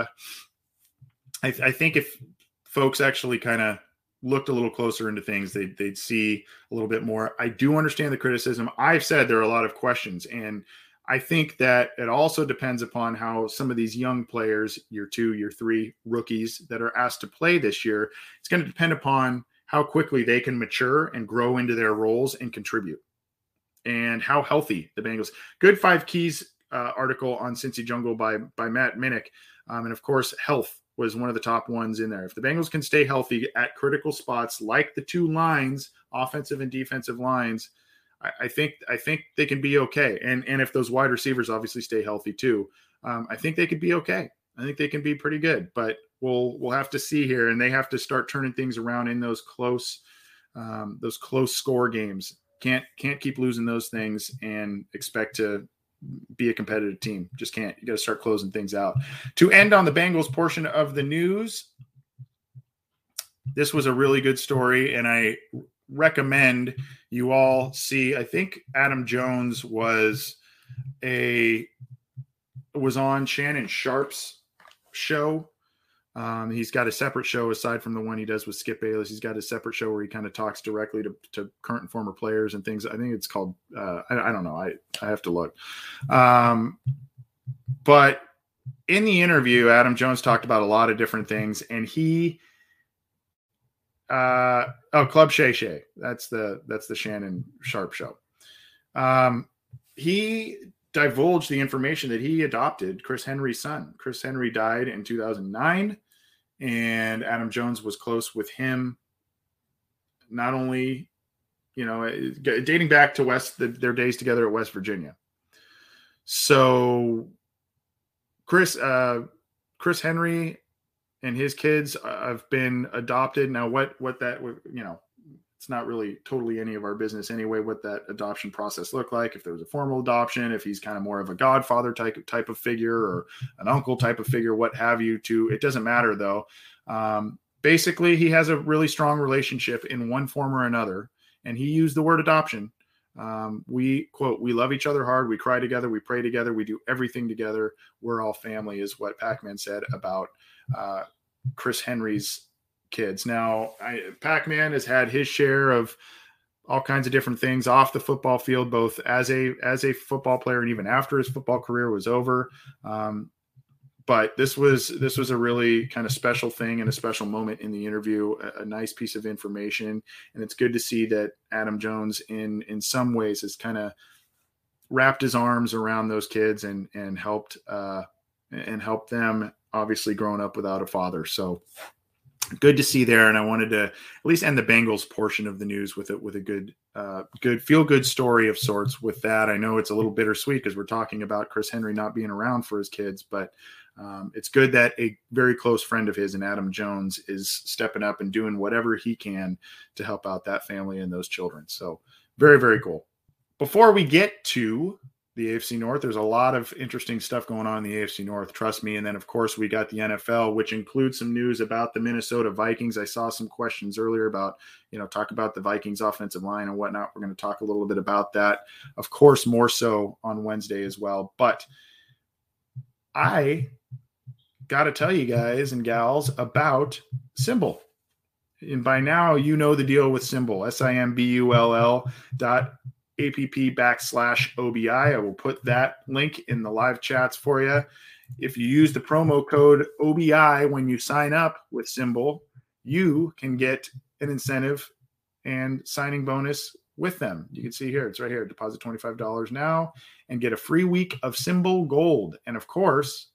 I, I think if folks actually kind of looked a little closer into things, they, they'd see a little bit more. I do understand the criticism. I've said there are a lot of questions, and I think that it also depends upon how some of these young players, year two, year three rookies that are asked to play this year, it's going to depend upon how quickly they can mature and grow into their roles and contribute, and how healthy the Bengals. Good Five Keys uh, article on Cincy Jungle by, by Matt Minnick. Um, and of course, health was one of the top ones in there. If the Bengals can stay healthy at critical spots, like the two lines, offensive and defensive lines, I think I think they can be okay. And and if those wide receivers obviously stay healthy too, um, I think they could be okay. I think they can be pretty good. But we'll we'll have to see here, and they have to start turning things around in those close um, those close score games. Can't can't keep losing those things and expect to be a competitive team. Just can't. You got to start closing things out. To end on the Bengals portion of the news, this was a really good story, and I recommend you all see. I think Adam Jones was a was on Shannon Sharp's show. Um, he's got a separate show aside from the one he does with Skip Bayless. He's got a separate show where he kind of talks directly to, to current and former players and things. I think it's called uh, I, I don't know. I I have to look. Um, but in the interview, Adam Jones talked about a lot of different things, and he. Uh, oh, Club Shay Shay. That's the that's the Shannon Sharp show. Um, he divulged the information that he adopted Chris Henry's son. Chris Henry died in two thousand nine, and Adam Jones was close with him. Not only, you know, dating back to West the, their days together at West Virginia. So, Chris uh, Chris Henry and his kids have been adopted. Now, what, what that, you know, it's not really totally any of our business anyway, what that adoption process looked like, if there was a formal adoption, if he's kind of more of a godfather type, type of figure or an uncle type of figure, what have you to, it doesn't matter though. Um, basically he has a really strong relationship in one form or another. And he used the word adoption. Um, we quote, we love each other hard. We cry together. We pray together. We do everything together. We're all family is what Pac-Man said about, uh, Chris Henry's kids. Now, I, Pac-Man has had his share of all kinds of different things off the football field, both as a as a football player and even after his football career was over. Um, but this was this was a really kind of special thing and a special moment in the interview, a, a nice piece of information. And it's good to see that Adam Jones in in some ways has kind of wrapped his arms around those kids and and helped uh, and helped them, obviously growing up without a father. So good to see there. And I wanted to at least end the Bengals portion of the news with it, with a good, uh, good feel good story of sorts with that. I know it's a little bittersweet because we're talking about Chris Henry not being around for his kids, but um, it's good that a very close friend of his and Adam Jones is stepping up and doing whatever he can to help out that family and those children. So very, very cool. Before we get to the A F C North, there's a lot of interesting stuff going on in the A F C North, trust me. And then, of course, we got the N F L, which includes some news about the Minnesota Vikings. I saw some questions earlier about, you know, talk about the Vikings offensive line and whatnot. We're going to talk a little bit about that, of course, more so on Wednesday as well. But I got to tell you guys and gals about SimBull. And by now, you know the deal with SimBull, S I M B U L L dot app backslash OBI. I will put that link in the live chats for you. If you use the promo code O B I when you sign up with SimBull, you can get an incentive and signing bonus with them. You can see here, it's right here. Deposit twenty-five dollars now and get a free week of SimBull Gold. And of course,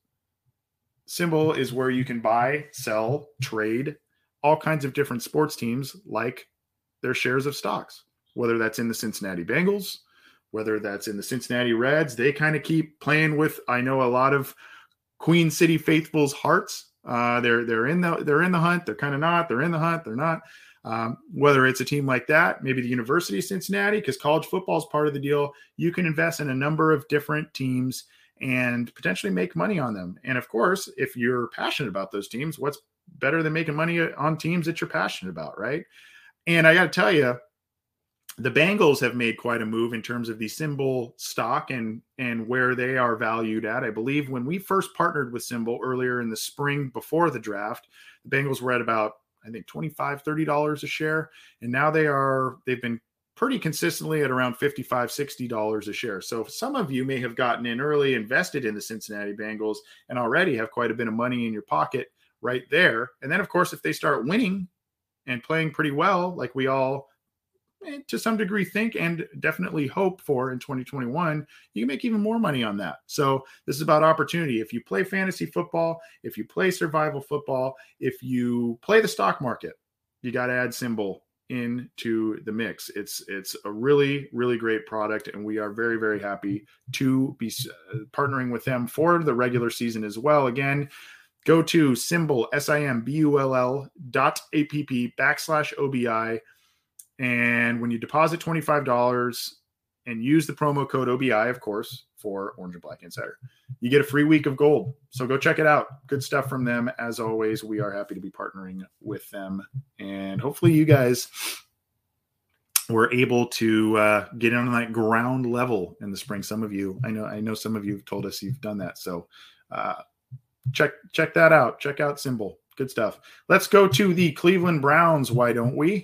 SimBull is where you can buy, sell, trade all kinds of different sports teams like their shares of stocks. Whether that's in the Cincinnati Bengals, whether that's in the Cincinnati Reds, they kind of keep playing with, I know, a lot of Queen City faithfuls' hearts. Uh, they're they're in the they're in the hunt. They're kind of not. They're in the hunt. They're not. Um, whether it's a team like that, maybe the University of Cincinnati, because college football is part of the deal. You can invest in a number of different teams and potentially make money on them. And of course, if you're passionate about those teams, what's better than making money on teams that you're passionate about, right? And I got to tell you, the Bengals have made quite a move in terms of the SimBull stock and, and where they are valued at. I believe when we first partnered with SimBull earlier in the spring before the draft, the Bengals were at about, I think, twenty-five dollars, thirty dollars a share. And now they are, they've been pretty consistently at around fifty-five dollars, sixty dollars a share. So some of you may have gotten in early, invested in the Cincinnati Bengals, and already have quite a bit of money in your pocket right there. And then, of course, if they start winning and playing pretty well, like we all to some degree think and definitely hope for in twenty twenty-one, you can make even more money on that. So this is about opportunity. If you play fantasy football, if you play survival football, if you play the stock market, you got to add SimBull into the mix. It's it's a really, really great product, and we are very, very happy to be partnering with them for the regular season as well. Again, go to SimBull, S I M B U L L dot app backslash O B I. And when you deposit twenty-five dollars and use the promo code O B I, of course, for Orange and Black Insider, you get a free week of gold. So go check it out. Good stuff from them. As always, we are happy to be partnering with them. And hopefully you guys were able to uh, get in on that ground level in the spring. Some of you, I know, I know some of you have told us you've done that. So uh, check, check that out. Check out SimBull. Good stuff. Let's go to the Cleveland Browns. Why don't we?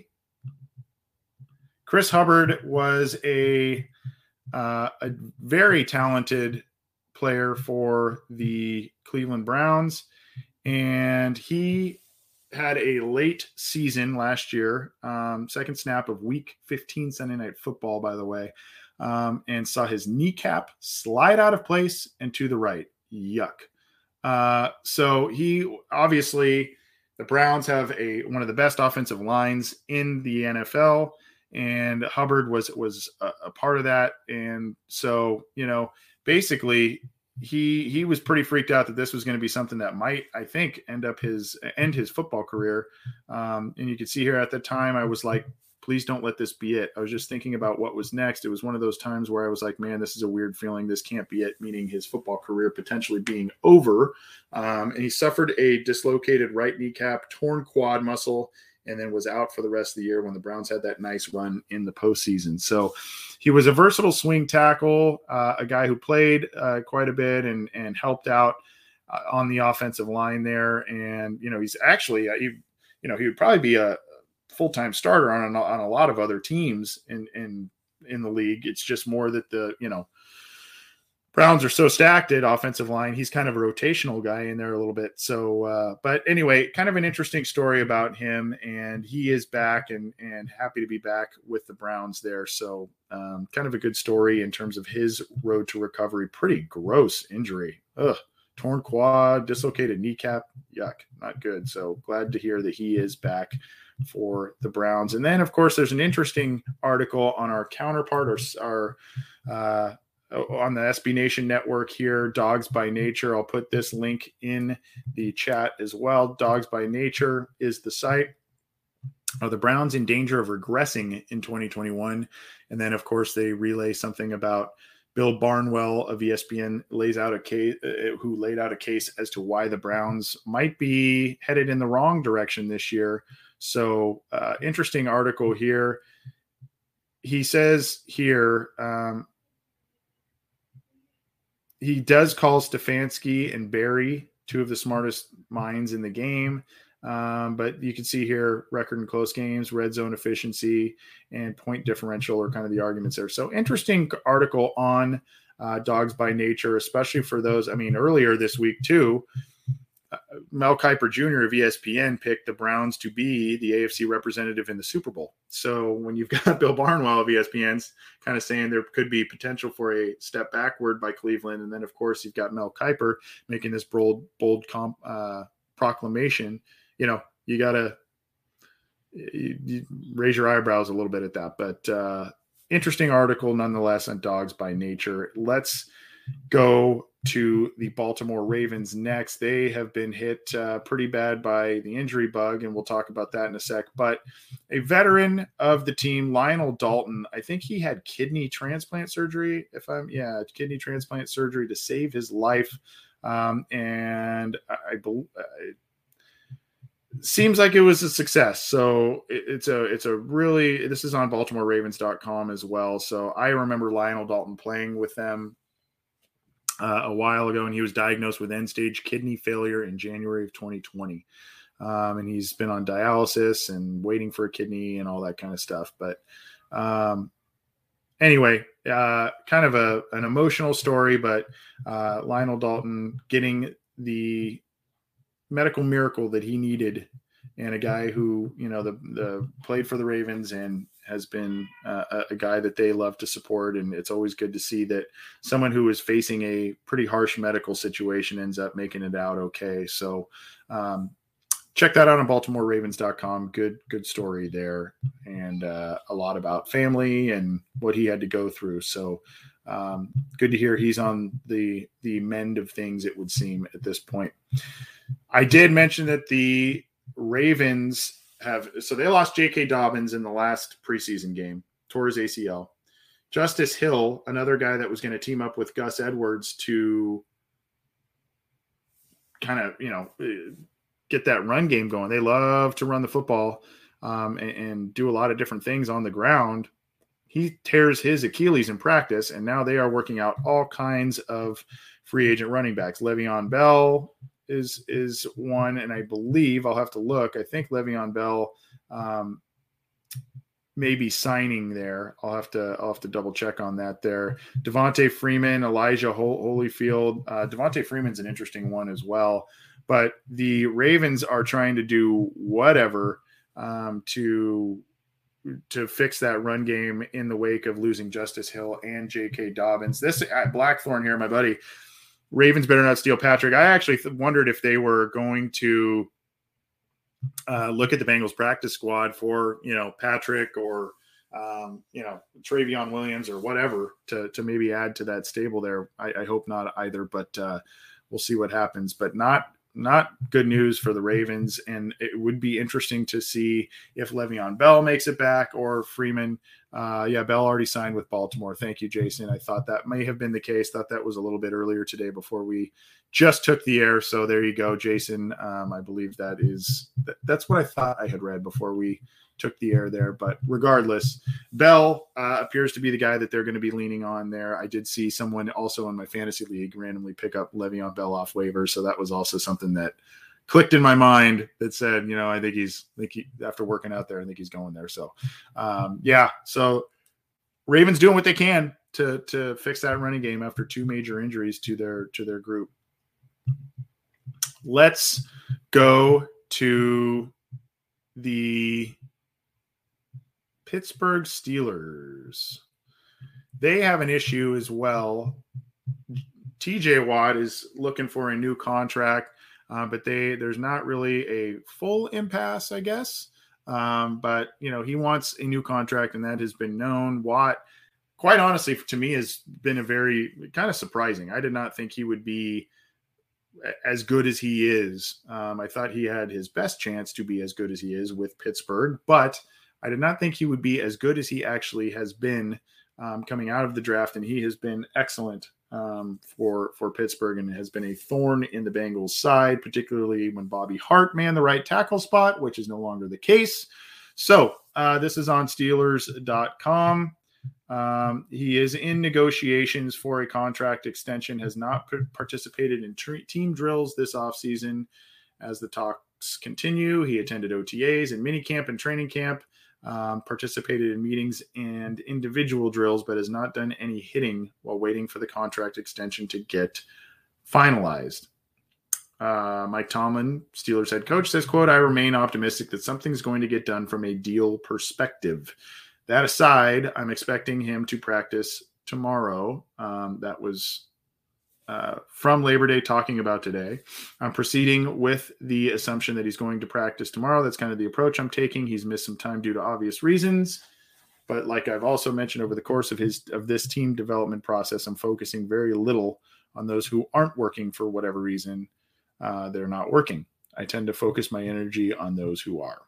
Chris Hubbard was a uh, a very talented player for the Cleveland Browns, and he had a late season last year, um, second snap of Week fifteen Sunday Night Football, by the way, um, and saw his kneecap slide out of place and to the right. Yuck. Uh, so he obviously, the Browns have a one of the best offensive lines in the N F L. And Hubbard was was a, a part of that. And so, you know, basically he he was pretty freaked out that this was going to be something that might, I think, end up his end his football career. Um, and you can see here at the time, I was like, please don't let this be it. I was just thinking about what was next. It was one of those times where I was like, man, this is a weird feeling. This can't be it, meaning his football career potentially being over. Um, and he suffered a dislocated right kneecap, torn quad muscle, and then was out for the rest of the year when the Browns had that nice run in the postseason. So he was a versatile swing tackle, uh, a guy who played uh, quite a bit and and helped out uh, on the offensive line there. And, you know, he's actually, uh, he, you know, he would probably be a, full-time starter on a, on a lot of other teams in, in, in the league. It's just more that the, you know, Browns are so stacked at offensive line. He's kind of a rotational guy in there a little bit. So, uh, but anyway, kind of an interesting story about him, and he is back and, and happy to be back with the Browns there. So um, kind of a good story in terms of his road to recovery. Pretty gross injury. Ugh. Torn quad, dislocated kneecap. Yuck, not good. So glad to hear that he is back for the Browns. And then, of course, there's an interesting article on our counterpart, or our, uh, on the S B Nation network here, Dogs by Nature. I'll put this link in the chat as well. Dogs by Nature is the site. Are the Browns in danger of regressing in twenty twenty-one? And then, of course, they relay something about Bill Barnwell of E S P N lays out a case, uh, who laid out a case as to why the Browns might be headed in the wrong direction this year. So, uh, interesting article here. He says here, um, he does call Stefanski and Barry two of the smartest minds in the game. Um, but you can see here record in close games, red zone efficiency, and point differential are kind of the arguments there. So interesting article on uh, Dogs by Nature, especially for those. I mean, earlier this week too, uh, Mel Kiper Junior of E S P N picked the Browns to be the A F C representative in the Super Bowl. So when you've got Bill Barnwell of E S P N's kind of saying there could be potential for a step backward by Cleveland, and then of course you've got Mel Kiper making this bold, bold comp, uh, proclamation, you know, you got to raise your eyebrows a little bit at that. But uh, interesting article nonetheless on Dogs by Nature. Let's go to the Baltimore Ravens next. They have been hit uh, pretty bad by the injury bug, and we'll talk about that in a sec. But a veteran of the team, Lionel Dalton, I think he had kidney transplant surgery. If I'm, yeah, kidney transplant surgery to save his life. Um, and I believe seems like it was a success. So it, it's a, it's a really, this is on Baltimore Ravens dot com as well. So I remember Lionel Dalton playing with them uh, a while ago, and he was diagnosed with end stage kidney failure in January of twenty twenty. Um, and he's been on dialysis and waiting for a kidney and all that kind of stuff. But um, anyway, uh, kind of a, an emotional story, but uh, Lionel Dalton getting the medical miracle that he needed, and a guy who, you know, the, the played for the Ravens and has been uh, a, a guy that they love to support. And it's always good to see that someone who is facing a pretty harsh medical situation ends up making it out okay. So um, check that out on Baltimore Ravens dot com. Good, good story there. And uh, a lot about family and what he had to go through. So um, good to hear he's on the, the mend of things, it would seem at this point. I did mention that the Ravens have, so they lost J K. Dobbins in the last preseason game, tore his A C L. Justice Hill, another guy that was going to team up with Gus Edwards to kind of, you know, get that run game going. They love to run the football um, and, and do a lot of different things on the ground. He tears his Achilles in practice, and now they are working out all kinds of free agent running backs. Le'Veon Bell is is one, and I believe I'll have to look. I think Le'Veon Bell um, may be signing there. I'll have to I'll have to double check on that there. Devontae Freeman, Elijah Holyfield. Uh, Devontae Freeman's an interesting one as well. But the Ravens are trying to do whatever um, to to fix that run game in the wake of losing Justice Hill and J K. Dobbins. This uh, Blackthorn here, my buddy. Ravens better not steal Patrick. I actually th- wondered if they were going to uh, look at the Bengals practice squad for, you know, Patrick or, um, you know, Travion Williams or whatever to, to maybe add to that stable there. I, I hope not either, but uh, we'll see what happens. But not not good news for the Ravens, and it would be interesting to see if Le'Veon Bell makes it back or Freeman. Uh, yeah, Bell already signed with Baltimore. Thank you, Jason. I thought that may have been the case. Thought that was a little bit earlier today before we just took the air. So there you go, Jason. Um, I believe that is that, that's what I thought I had read before we took the air there. But regardless, Bell uh, appears to be the guy that they're going to be leaning on there. I did see someone also in my fantasy league randomly pick up Le'Veon Bell off waivers, so that was also something that clicked in my mind that said, you know, I think he's, I think he, after working out there, I think he's going there. So, um, yeah. So Ravens doing what they can to to fix that running game after two major injuries to their to their group. Let's go to the Pittsburgh Steelers. They have an issue as well. T J Watt is looking for a new contract. Uh, but they there's not really a full impasse, I guess. Um, but, you know, he wants a new contract, and that has been known. Watt, quite honestly, to me, has been a very kind of surprising. I did not think he would be as good as he is. Um, I thought he had his best chance to be as good as he is with Pittsburgh, but I did not think he would be as good as he actually has been um, coming out of the draft, and he has been excellent um, for for Pittsburgh and has been a thorn in the Bengals' side, particularly when Bobby Hart manned the right tackle spot, which is no longer the case. So uh, this is on Steelers dot com. Um, he is in negotiations for a contract extension, has not p- participated in tr- team drills this offseason as the talks continue. He attended O T As and minicamp and training camp. Um, participated in meetings and individual drills, but has not done any hitting while waiting for the contract extension to get finalized. Uh, Mike Tomlin, Steelers head coach, says, quote, "I remain optimistic that something's going to get done from a deal perspective. That aside, I'm expecting him to practice tomorrow." Um, that was Uh, from Labor Day talking about today. I'm proceeding with the assumption that he's going to practice tomorrow. That's kind of the approach I'm taking. He's missed some time due to obvious reasons. But like I've also mentioned over the course of his of this team development process, I'm focusing very little on those who aren't working for whatever reason uh, they're not working. I tend to focus my energy on those who are.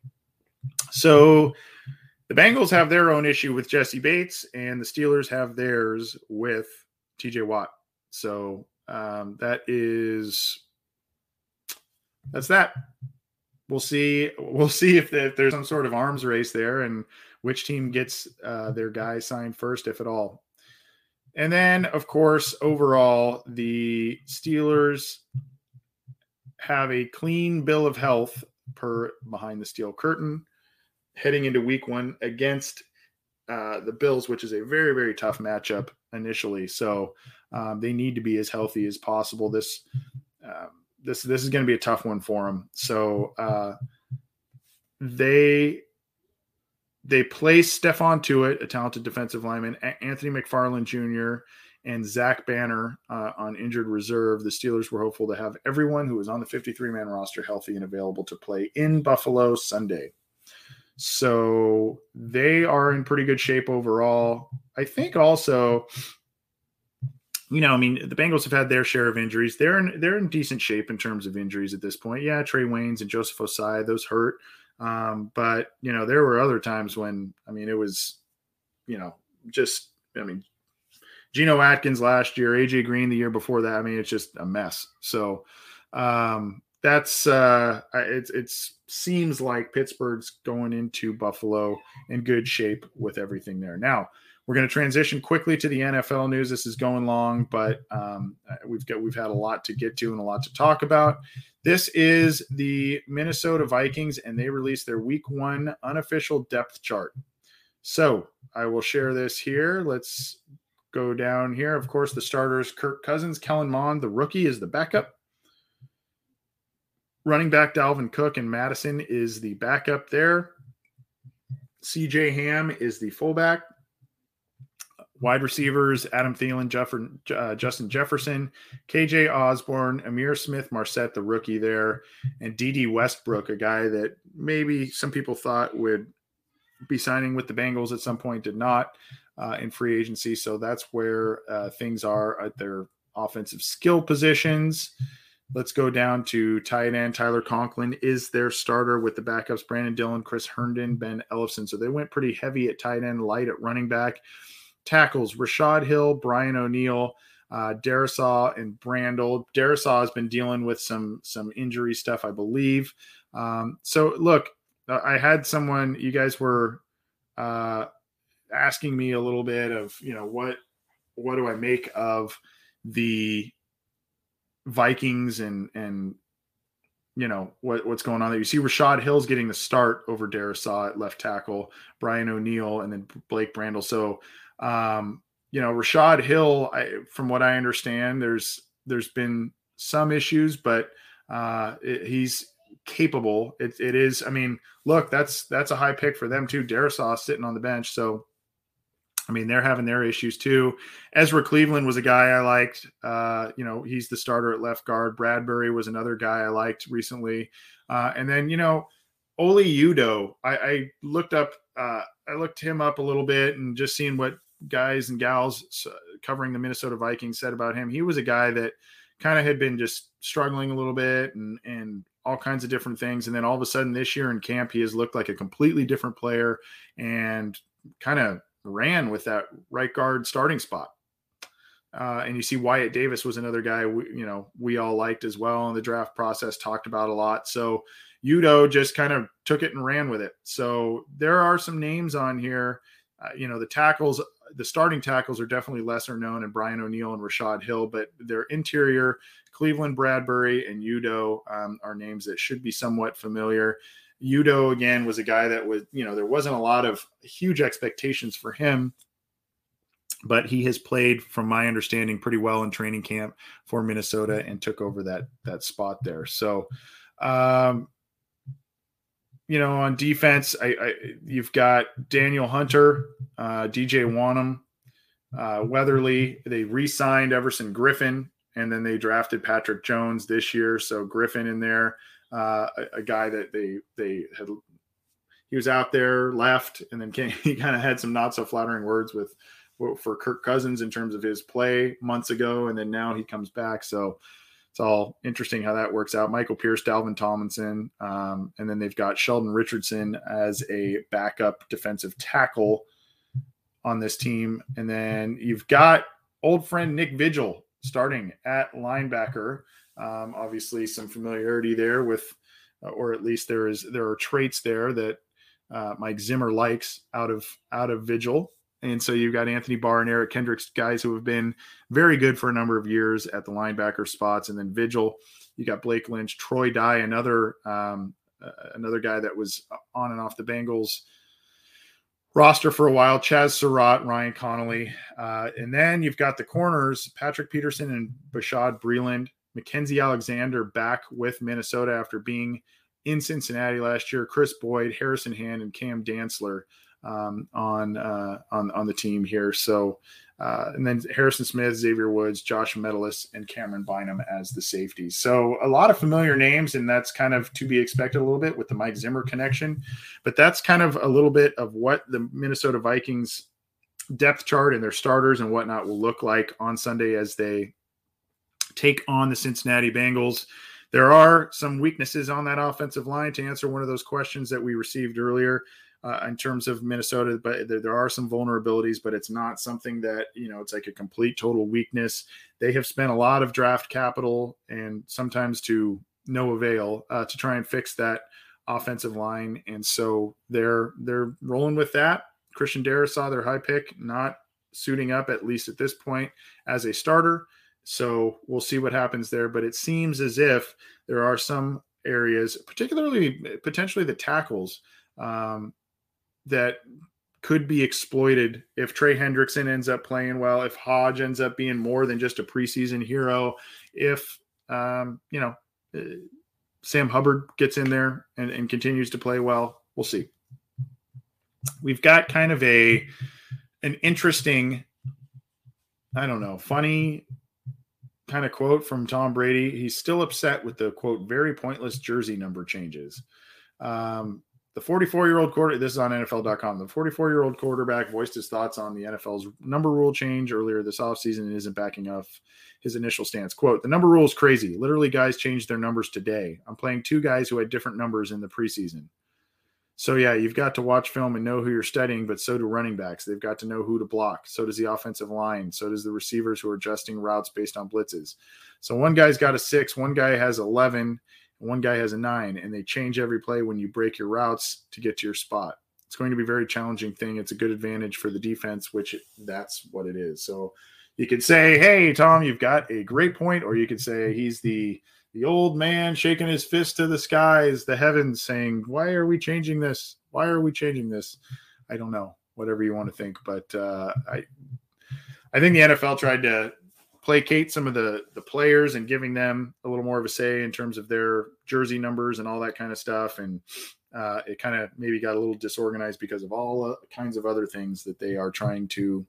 So the Bengals have their own issue with Jesse Bates, and the Steelers have theirs with T J Watt. So um, that is that's that. We'll see. We'll see if, if there's some sort of arms race there, and which team gets uh, their guy signed first, if at all. And then, of course, overall, the Steelers have a clean bill of health per Behind the Steel Curtain heading into Week One against uh, the Bills, which is a very, very tough matchup initially. So um, they need to be as healthy as possible. This, um, this, this is going to be a tough one for them. So uh, they, they place Stephon Tuitt, a talented defensive lineman, Anthony McFarland Junior, and Zach Banner uh, on injured reserve. The Steelers were hopeful to have everyone who was on the fifty-three man roster healthy and available to play in Buffalo Sunday. So they are in pretty good shape overall. I think also, you know, I mean, the Bengals have had their share of injuries. They're in, they're in decent shape in terms of injuries at this point. Yeah, Trey Waynes and Joseph Osai, those hurt. Um, but, you know, there were other times when, I mean, it was, you know, just, I mean, Geno Atkins last year, A J Green the year before that. I mean, it's just a mess. So um, that's, uh, it it's seems like Pittsburgh's going into Buffalo in good shape with everything there. Now, we're going to transition quickly to the N F L news. This is going long, but um, we've got we've had a lot to get to and a lot to talk about. This is the Minnesota Vikings, and they released their Week One unofficial depth chart. So I will share this here. Let's go down here. Of course, the starters: Kirk Cousins, Kellen Mond, the rookie, is the backup. Running back Dalvin Cook and Madison is the backup there. C J Ham is the fullback. Wide receivers, Adam Thielen, Jeff- uh, Justin Jefferson, K J Osborne, Amir Smith-Marset, the rookie there, and D D Westbrook, a guy that maybe some people thought would be signing with the Bengals at some point, did not uh, in free agency. So that's where uh, things are at their offensive skill positions. Let's go down to tight end. Tyler Conklin is their starter with the backups, Brandon Dillon, Chris Herndon, Ben Ellefson. So they went pretty heavy at tight end, light at running back. Tackles, Rashad Hill, Brian O'Neill, uh, Darisaw, and Brandel. Darisaw has been dealing with some some injury stuff, I believe. Um, so, look, I had someone, you guys were uh, asking me a little bit of, you know, what what do I make of the Vikings and and you know, what, what's going on there. You see Rashad Hill's getting the start over Darrisaw at left tackle, Brian O'Neill, and then Blake Brandel. So, um, you know, Rashad Hill, I, from what I understand, there's there's been some issues, but uh, it, he's capable. It, it is. I mean, look, that's that's a high pick for them too. Darrisaw sitting on the bench, so I mean, they're having their issues too. Ezra Cleveland was a guy I liked. Uh, you know, he's the starter at left guard. Bradbury was another guy I liked recently. Uh, and then, you know, Oli Udoh, I, I looked up, uh, I looked him up a little bit and just seeing what guys and gals covering the Minnesota Vikings said about him. He was a guy that kind of had been just struggling a little bit and, and all kinds of different things. And then all of a sudden this year in camp, he has looked like a completely different player and kind of ran with that right guard starting spot. Uh, and you see Wyatt Davis was another guy we, you know, we all liked as well in the draft process, talked about a lot. So Udoh just kind of took it and ran with it. So there are some names on here. Uh, you know, the tackles, the starting tackles are definitely lesser known, and Brian O'Neill and Rashad Hill, but their interior, Cleveland, Bradbury, and Udoh um, are names that should be somewhat familiar. Udoh, again, was a guy that was, you know, there wasn't a lot of huge expectations for him, but he has played, from my understanding, pretty well in training camp for Minnesota and took over that, that spot there. So, um, you know, on defense, I, I you've got Daniel Hunter, uh, D J Wanham, uh, Weatherly. They re-signed Everson Griffin, and then they drafted Patrick Jones this year. So Griffin in there. Uh, a, a guy that they they had, he was out there, left, and then came, he kind of had some not so flattering words with for Kirk Cousins in terms of his play months ago, and then now he comes back. So it's all interesting how that works out. Michael Pierce, Dalvin Tomlinson, um, and then they've got Sheldon Richardson as a backup defensive tackle on this team, and then you've got old friend Nick Vigil starting at linebacker. Um, obviously some familiarity there with, uh, or at least there is, there are traits there that uh, Mike Zimmer likes out of, out of Vigil. And so you've got Anthony Barr and Eric Kendricks, guys who have been very good for a number of years at the linebacker spots. And then Vigil, you got Blake Lynch, Troy Dye, another, um, uh, another guy that was on and off the Bengals roster for a while, Chaz Surratt, Ryan Connolly. Uh, and then you've got the corners, Patrick Peterson and Bashad Breeland. Mackenzie Alexander back with Minnesota after being in Cincinnati last year. Chris Boyd, Harrison Hand, and Cam Dantzler um, on uh, on on the team here. So, uh, and then Harrison Smith, Xavier Woods, Josh Metellus, and Cameron Bynum as the safeties. So a lot of familiar names, and that's kind of to be expected a little bit with the Mike Zimmer connection. But that's kind of a little bit of what the Minnesota Vikings depth chart and their starters and whatnot will look like on Sunday as they take on the Cincinnati Bengals. There are some weaknesses on that offensive line, to answer one of those questions that we received earlier uh, in terms of Minnesota, but there, there are some vulnerabilities, but it's not something that, you know, it's like a complete total weakness. They have spent a lot of draft capital and sometimes to no avail uh, to try and fix that offensive line. And so they're, they're rolling with that. Christian Darrisaw, their high pick, not suiting up, at least at this point, as a starter. So we'll see what happens there. But it seems as if there are some areas, particularly potentially the tackles, um, that could be exploited if Trey Hendrickson ends up playing well, if Hodge ends up being more than just a preseason hero, if, um, you know, uh, Sam Hubbard gets in there and, and continues to play well. We'll see. We've got kind of a an interesting, I don't know, funny kind of quote from Tom Brady. He's still upset with the, quote, very pointless jersey number changes. Um, the forty-four-year-old quarter, this is on N F L dot com. The forty-four-year-old quarterback voiced his thoughts on the N F L's number rule change earlier this offseason and isn't backing up his initial stance. Quote, the number rule is crazy. Literally, guys changed their numbers today. I'm playing two guys who had different numbers in the preseason. So, yeah, you've got to watch film and know who you're studying, but so do running backs. They've got to know who to block. So does the offensive line. So does the receivers who are adjusting routes based on blitzes. So one guy's got a six, one guy has eleven, and one guy has a nine, and they change every play when you break your routes to get to your spot. It's going to be a very challenging thing. It's a good advantage for the defense, which that's what it is. So you could say, hey, Tom, you've got a great point, or you could say he's the the old man shaking his fist to the skies, the heavens, saying, why are we changing this? Why are we changing this? I don't know, whatever you want to think. But uh, I I think the N F L tried to placate some of the, the players and giving them a little more of a say in terms of their jersey numbers and all that kind of stuff. And uh, it kind of maybe got a little disorganized because of all uh, kinds of other things that they are trying to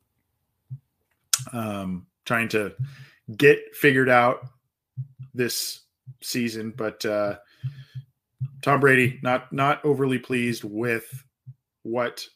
um, trying to get figured out this season. But uh, Tom Brady, not, not overly pleased with what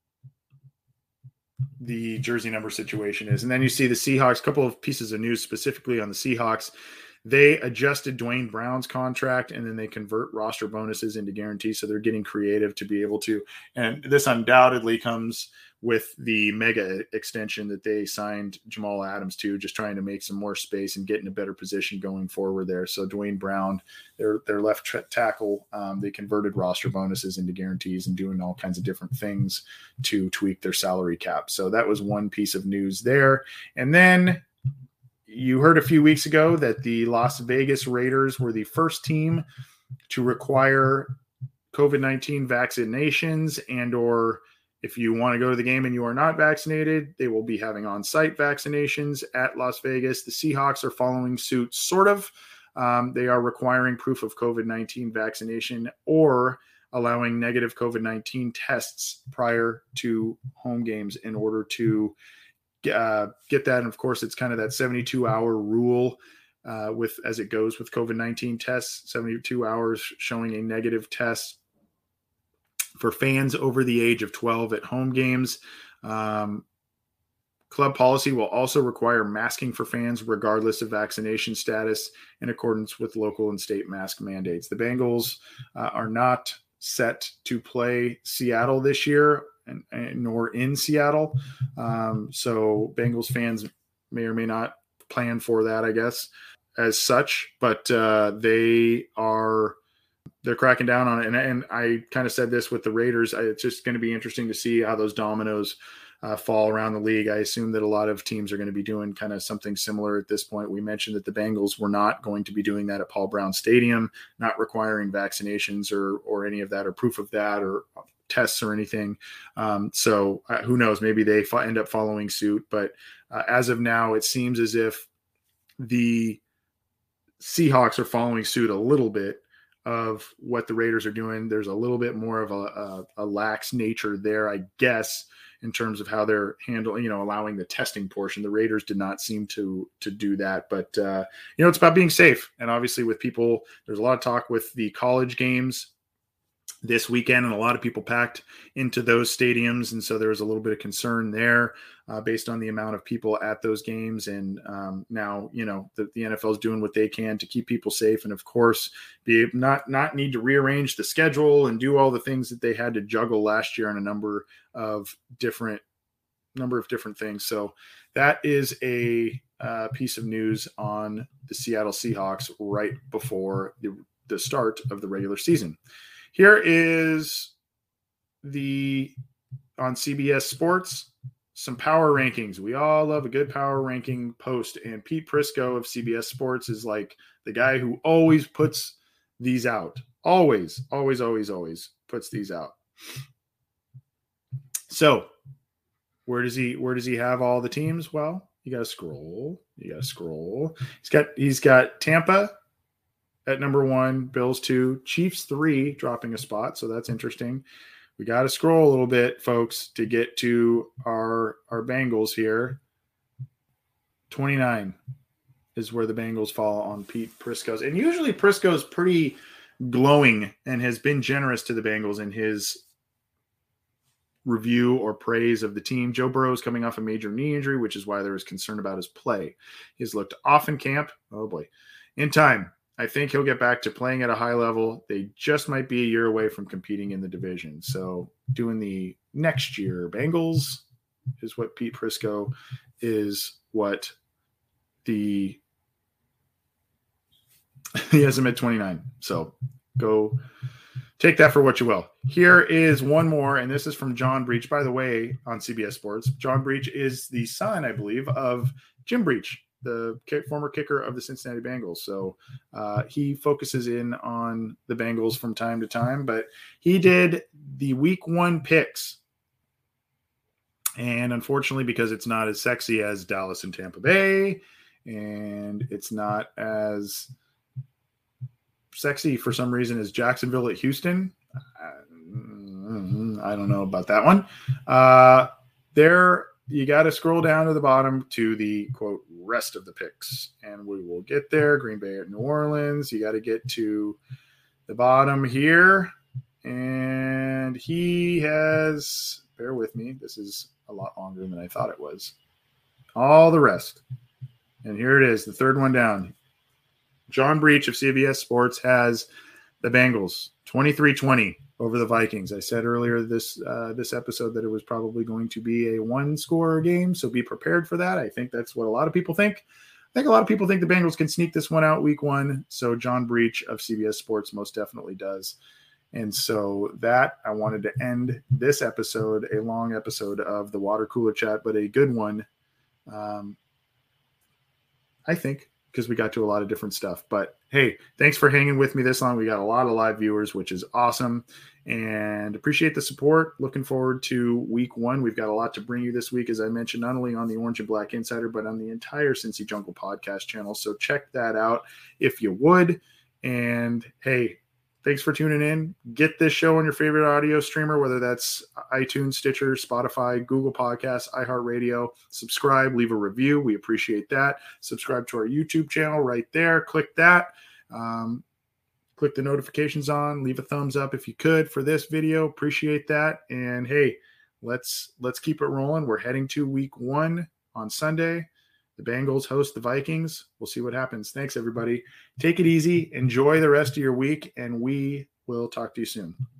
the jersey number situation is. And then you see the Seahawks, a couple of pieces of news specifically on the Seahawks. They adjusted Dwayne Brown's contract, and then they convert roster bonuses into guarantees. So they're getting creative to be able to, and this undoubtedly comes with the mega extension that they signed Jamal Adams to, just trying to make some more space and get in a better position going forward there. So Dwayne Brown, their, their left tra- tackle, um, they converted roster bonuses into guarantees and doing all kinds of different things to tweak their salary cap. So that was one piece of news there. And then you heard a few weeks ago that the Las Vegas Raiders were the first team to require COVID nineteen vaccinations, and or if you want to go to the game and you are not vaccinated, they will be having on-site vaccinations at Las Vegas. The Seahawks are following suit, sort of. Um, they are requiring proof of COVID nineteen vaccination or allowing negative COVID nineteen tests prior to home games in order to uh, get that. And of course, it's kind of that seventy-two hour rule uh, with as it goes with COVID nineteen tests, seventy-two hours showing a negative test for fans over the age of twelve at home games. Um, club policy will also require masking for fans regardless of vaccination status in accordance with local and state mask mandates. The Bengals uh, are not set to play Seattle this year, and, and nor in Seattle. Um, so Bengals fans may or may not plan for that, I guess, as such, but uh, they are they're cracking down on it. And, and I kind of said this with the Raiders. I, it's just going to be interesting to see how those dominoes uh, fall around the league. I assume that a lot of teams are going to be doing kind of something similar at this point. We mentioned that the Bengals were not going to be doing that at Paul Brown Stadium, not requiring vaccinations or, or any of that, or proof of that, or tests or anything. Um, so uh, who knows, maybe they fo- end up following suit. But uh, as of now, it seems as if the Seahawks are following suit a little bit of what the Raiders are doing. There's a little bit more of a, a, a lax nature there, I guess, in terms of how they're handling, you know, allowing the testing portion. The Raiders did not seem to to do that, but uh, you know, it's about being safe. And obviously with people, there's a lot of talk with the college games this weekend, and a lot of people packed into those stadiums. And so there was a little bit of concern there uh, based on the amount of people at those games. And um, now, you know, the, the N F L is doing what they can to keep people safe. And of course, be not, not need to rearrange the schedule and do all the things that they had to juggle last year on a number of different number of different things. So that is a uh, piece of news on the Seattle Seahawks right before the, the start of the regular season. Here is the, on C B S Sports, some power rankings. We all love a good power ranking post. And Pete Prisco of C B S Sports is like the guy who always puts these out. Always, always, always, always puts these out. So where does he, where does he have all the teams? Well, you got to scroll. You got to scroll. He's got, he's got Tampa at number one, Bills two, Chiefs three, dropping a spot. So that's interesting. We got to scroll a little bit, folks, to get to our, our Bengals here. twenty-nine is where the Bengals fall on Pete Prisco's. And usually Prisco's pretty glowing and has been generous to the Bengals in his review or praise of the team. Joe Burrow is coming off a major knee injury, which is why there was concern about his play. He's looked off in camp. Oh boy. In time, I think he'll get back to playing at a high level. They just might be a year away from competing in the division. So doing the next year Bengals is what Pete Prisco is, what the he has him at twenty-nine. So go take that for what you will. Here is one more, and this is from John Breach, by the way, on C B S Sports. John Breach is the son, I believe, of Jim Breach, the kick, former kicker of the Cincinnati Bengals. So uh, he focuses in on the Bengals from time to time, but he did the week one picks. And unfortunately, because it's not as sexy as Dallas and Tampa Bay, and it's not as sexy for some reason as Jacksonville at Houston, I don't know about that one. Uh, there, you got to scroll down to the bottom to the, quote, rest of the picks, and we will get there. Green Bay at New Orleans. You got to get to the bottom here, and he has, bear with me, this is a lot longer than I thought it was. All the rest. And here it is, the third one down. John Breach of C B S Sports has the Bengals twenty-three twenty over the Vikings. I said earlier this uh, this episode that it was probably going to be a one-score game, so be prepared for that. I think that's what a lot of people think. I think a lot of people think the Bengals can sneak this one out week one, so John Breach of C B S Sports most definitely does. And so that, I wanted to end this episode, a long episode of the Water Cooler Chat, but a good one, um, I think, because we got to a lot of different stuff. But hey, thanks for hanging with me this long. We got a lot of live viewers, which is awesome, and appreciate the support. Looking forward to week one. We've got a lot to bring you this week, as I mentioned, not only on the Orange and Black Insider, but on the entire Cincy Jungle podcast channel. So check that out if you would. And hey, thanks for tuning in. Get this show on your favorite audio streamer, whether that's iTunes, Stitcher, Spotify, Google Podcasts, iHeartRadio. Subscribe, leave a review. We appreciate that. Subscribe to our YouTube channel right there. Click that. Um, click the notifications on. Leave a thumbs up if you could for this video. Appreciate that. And hey, let's let's keep it rolling. We're heading to week one on Sunday. The Bengals host the Vikings. We'll see what happens. Thanks, everybody. Take it easy. Enjoy the rest of your week, and we will talk to you soon.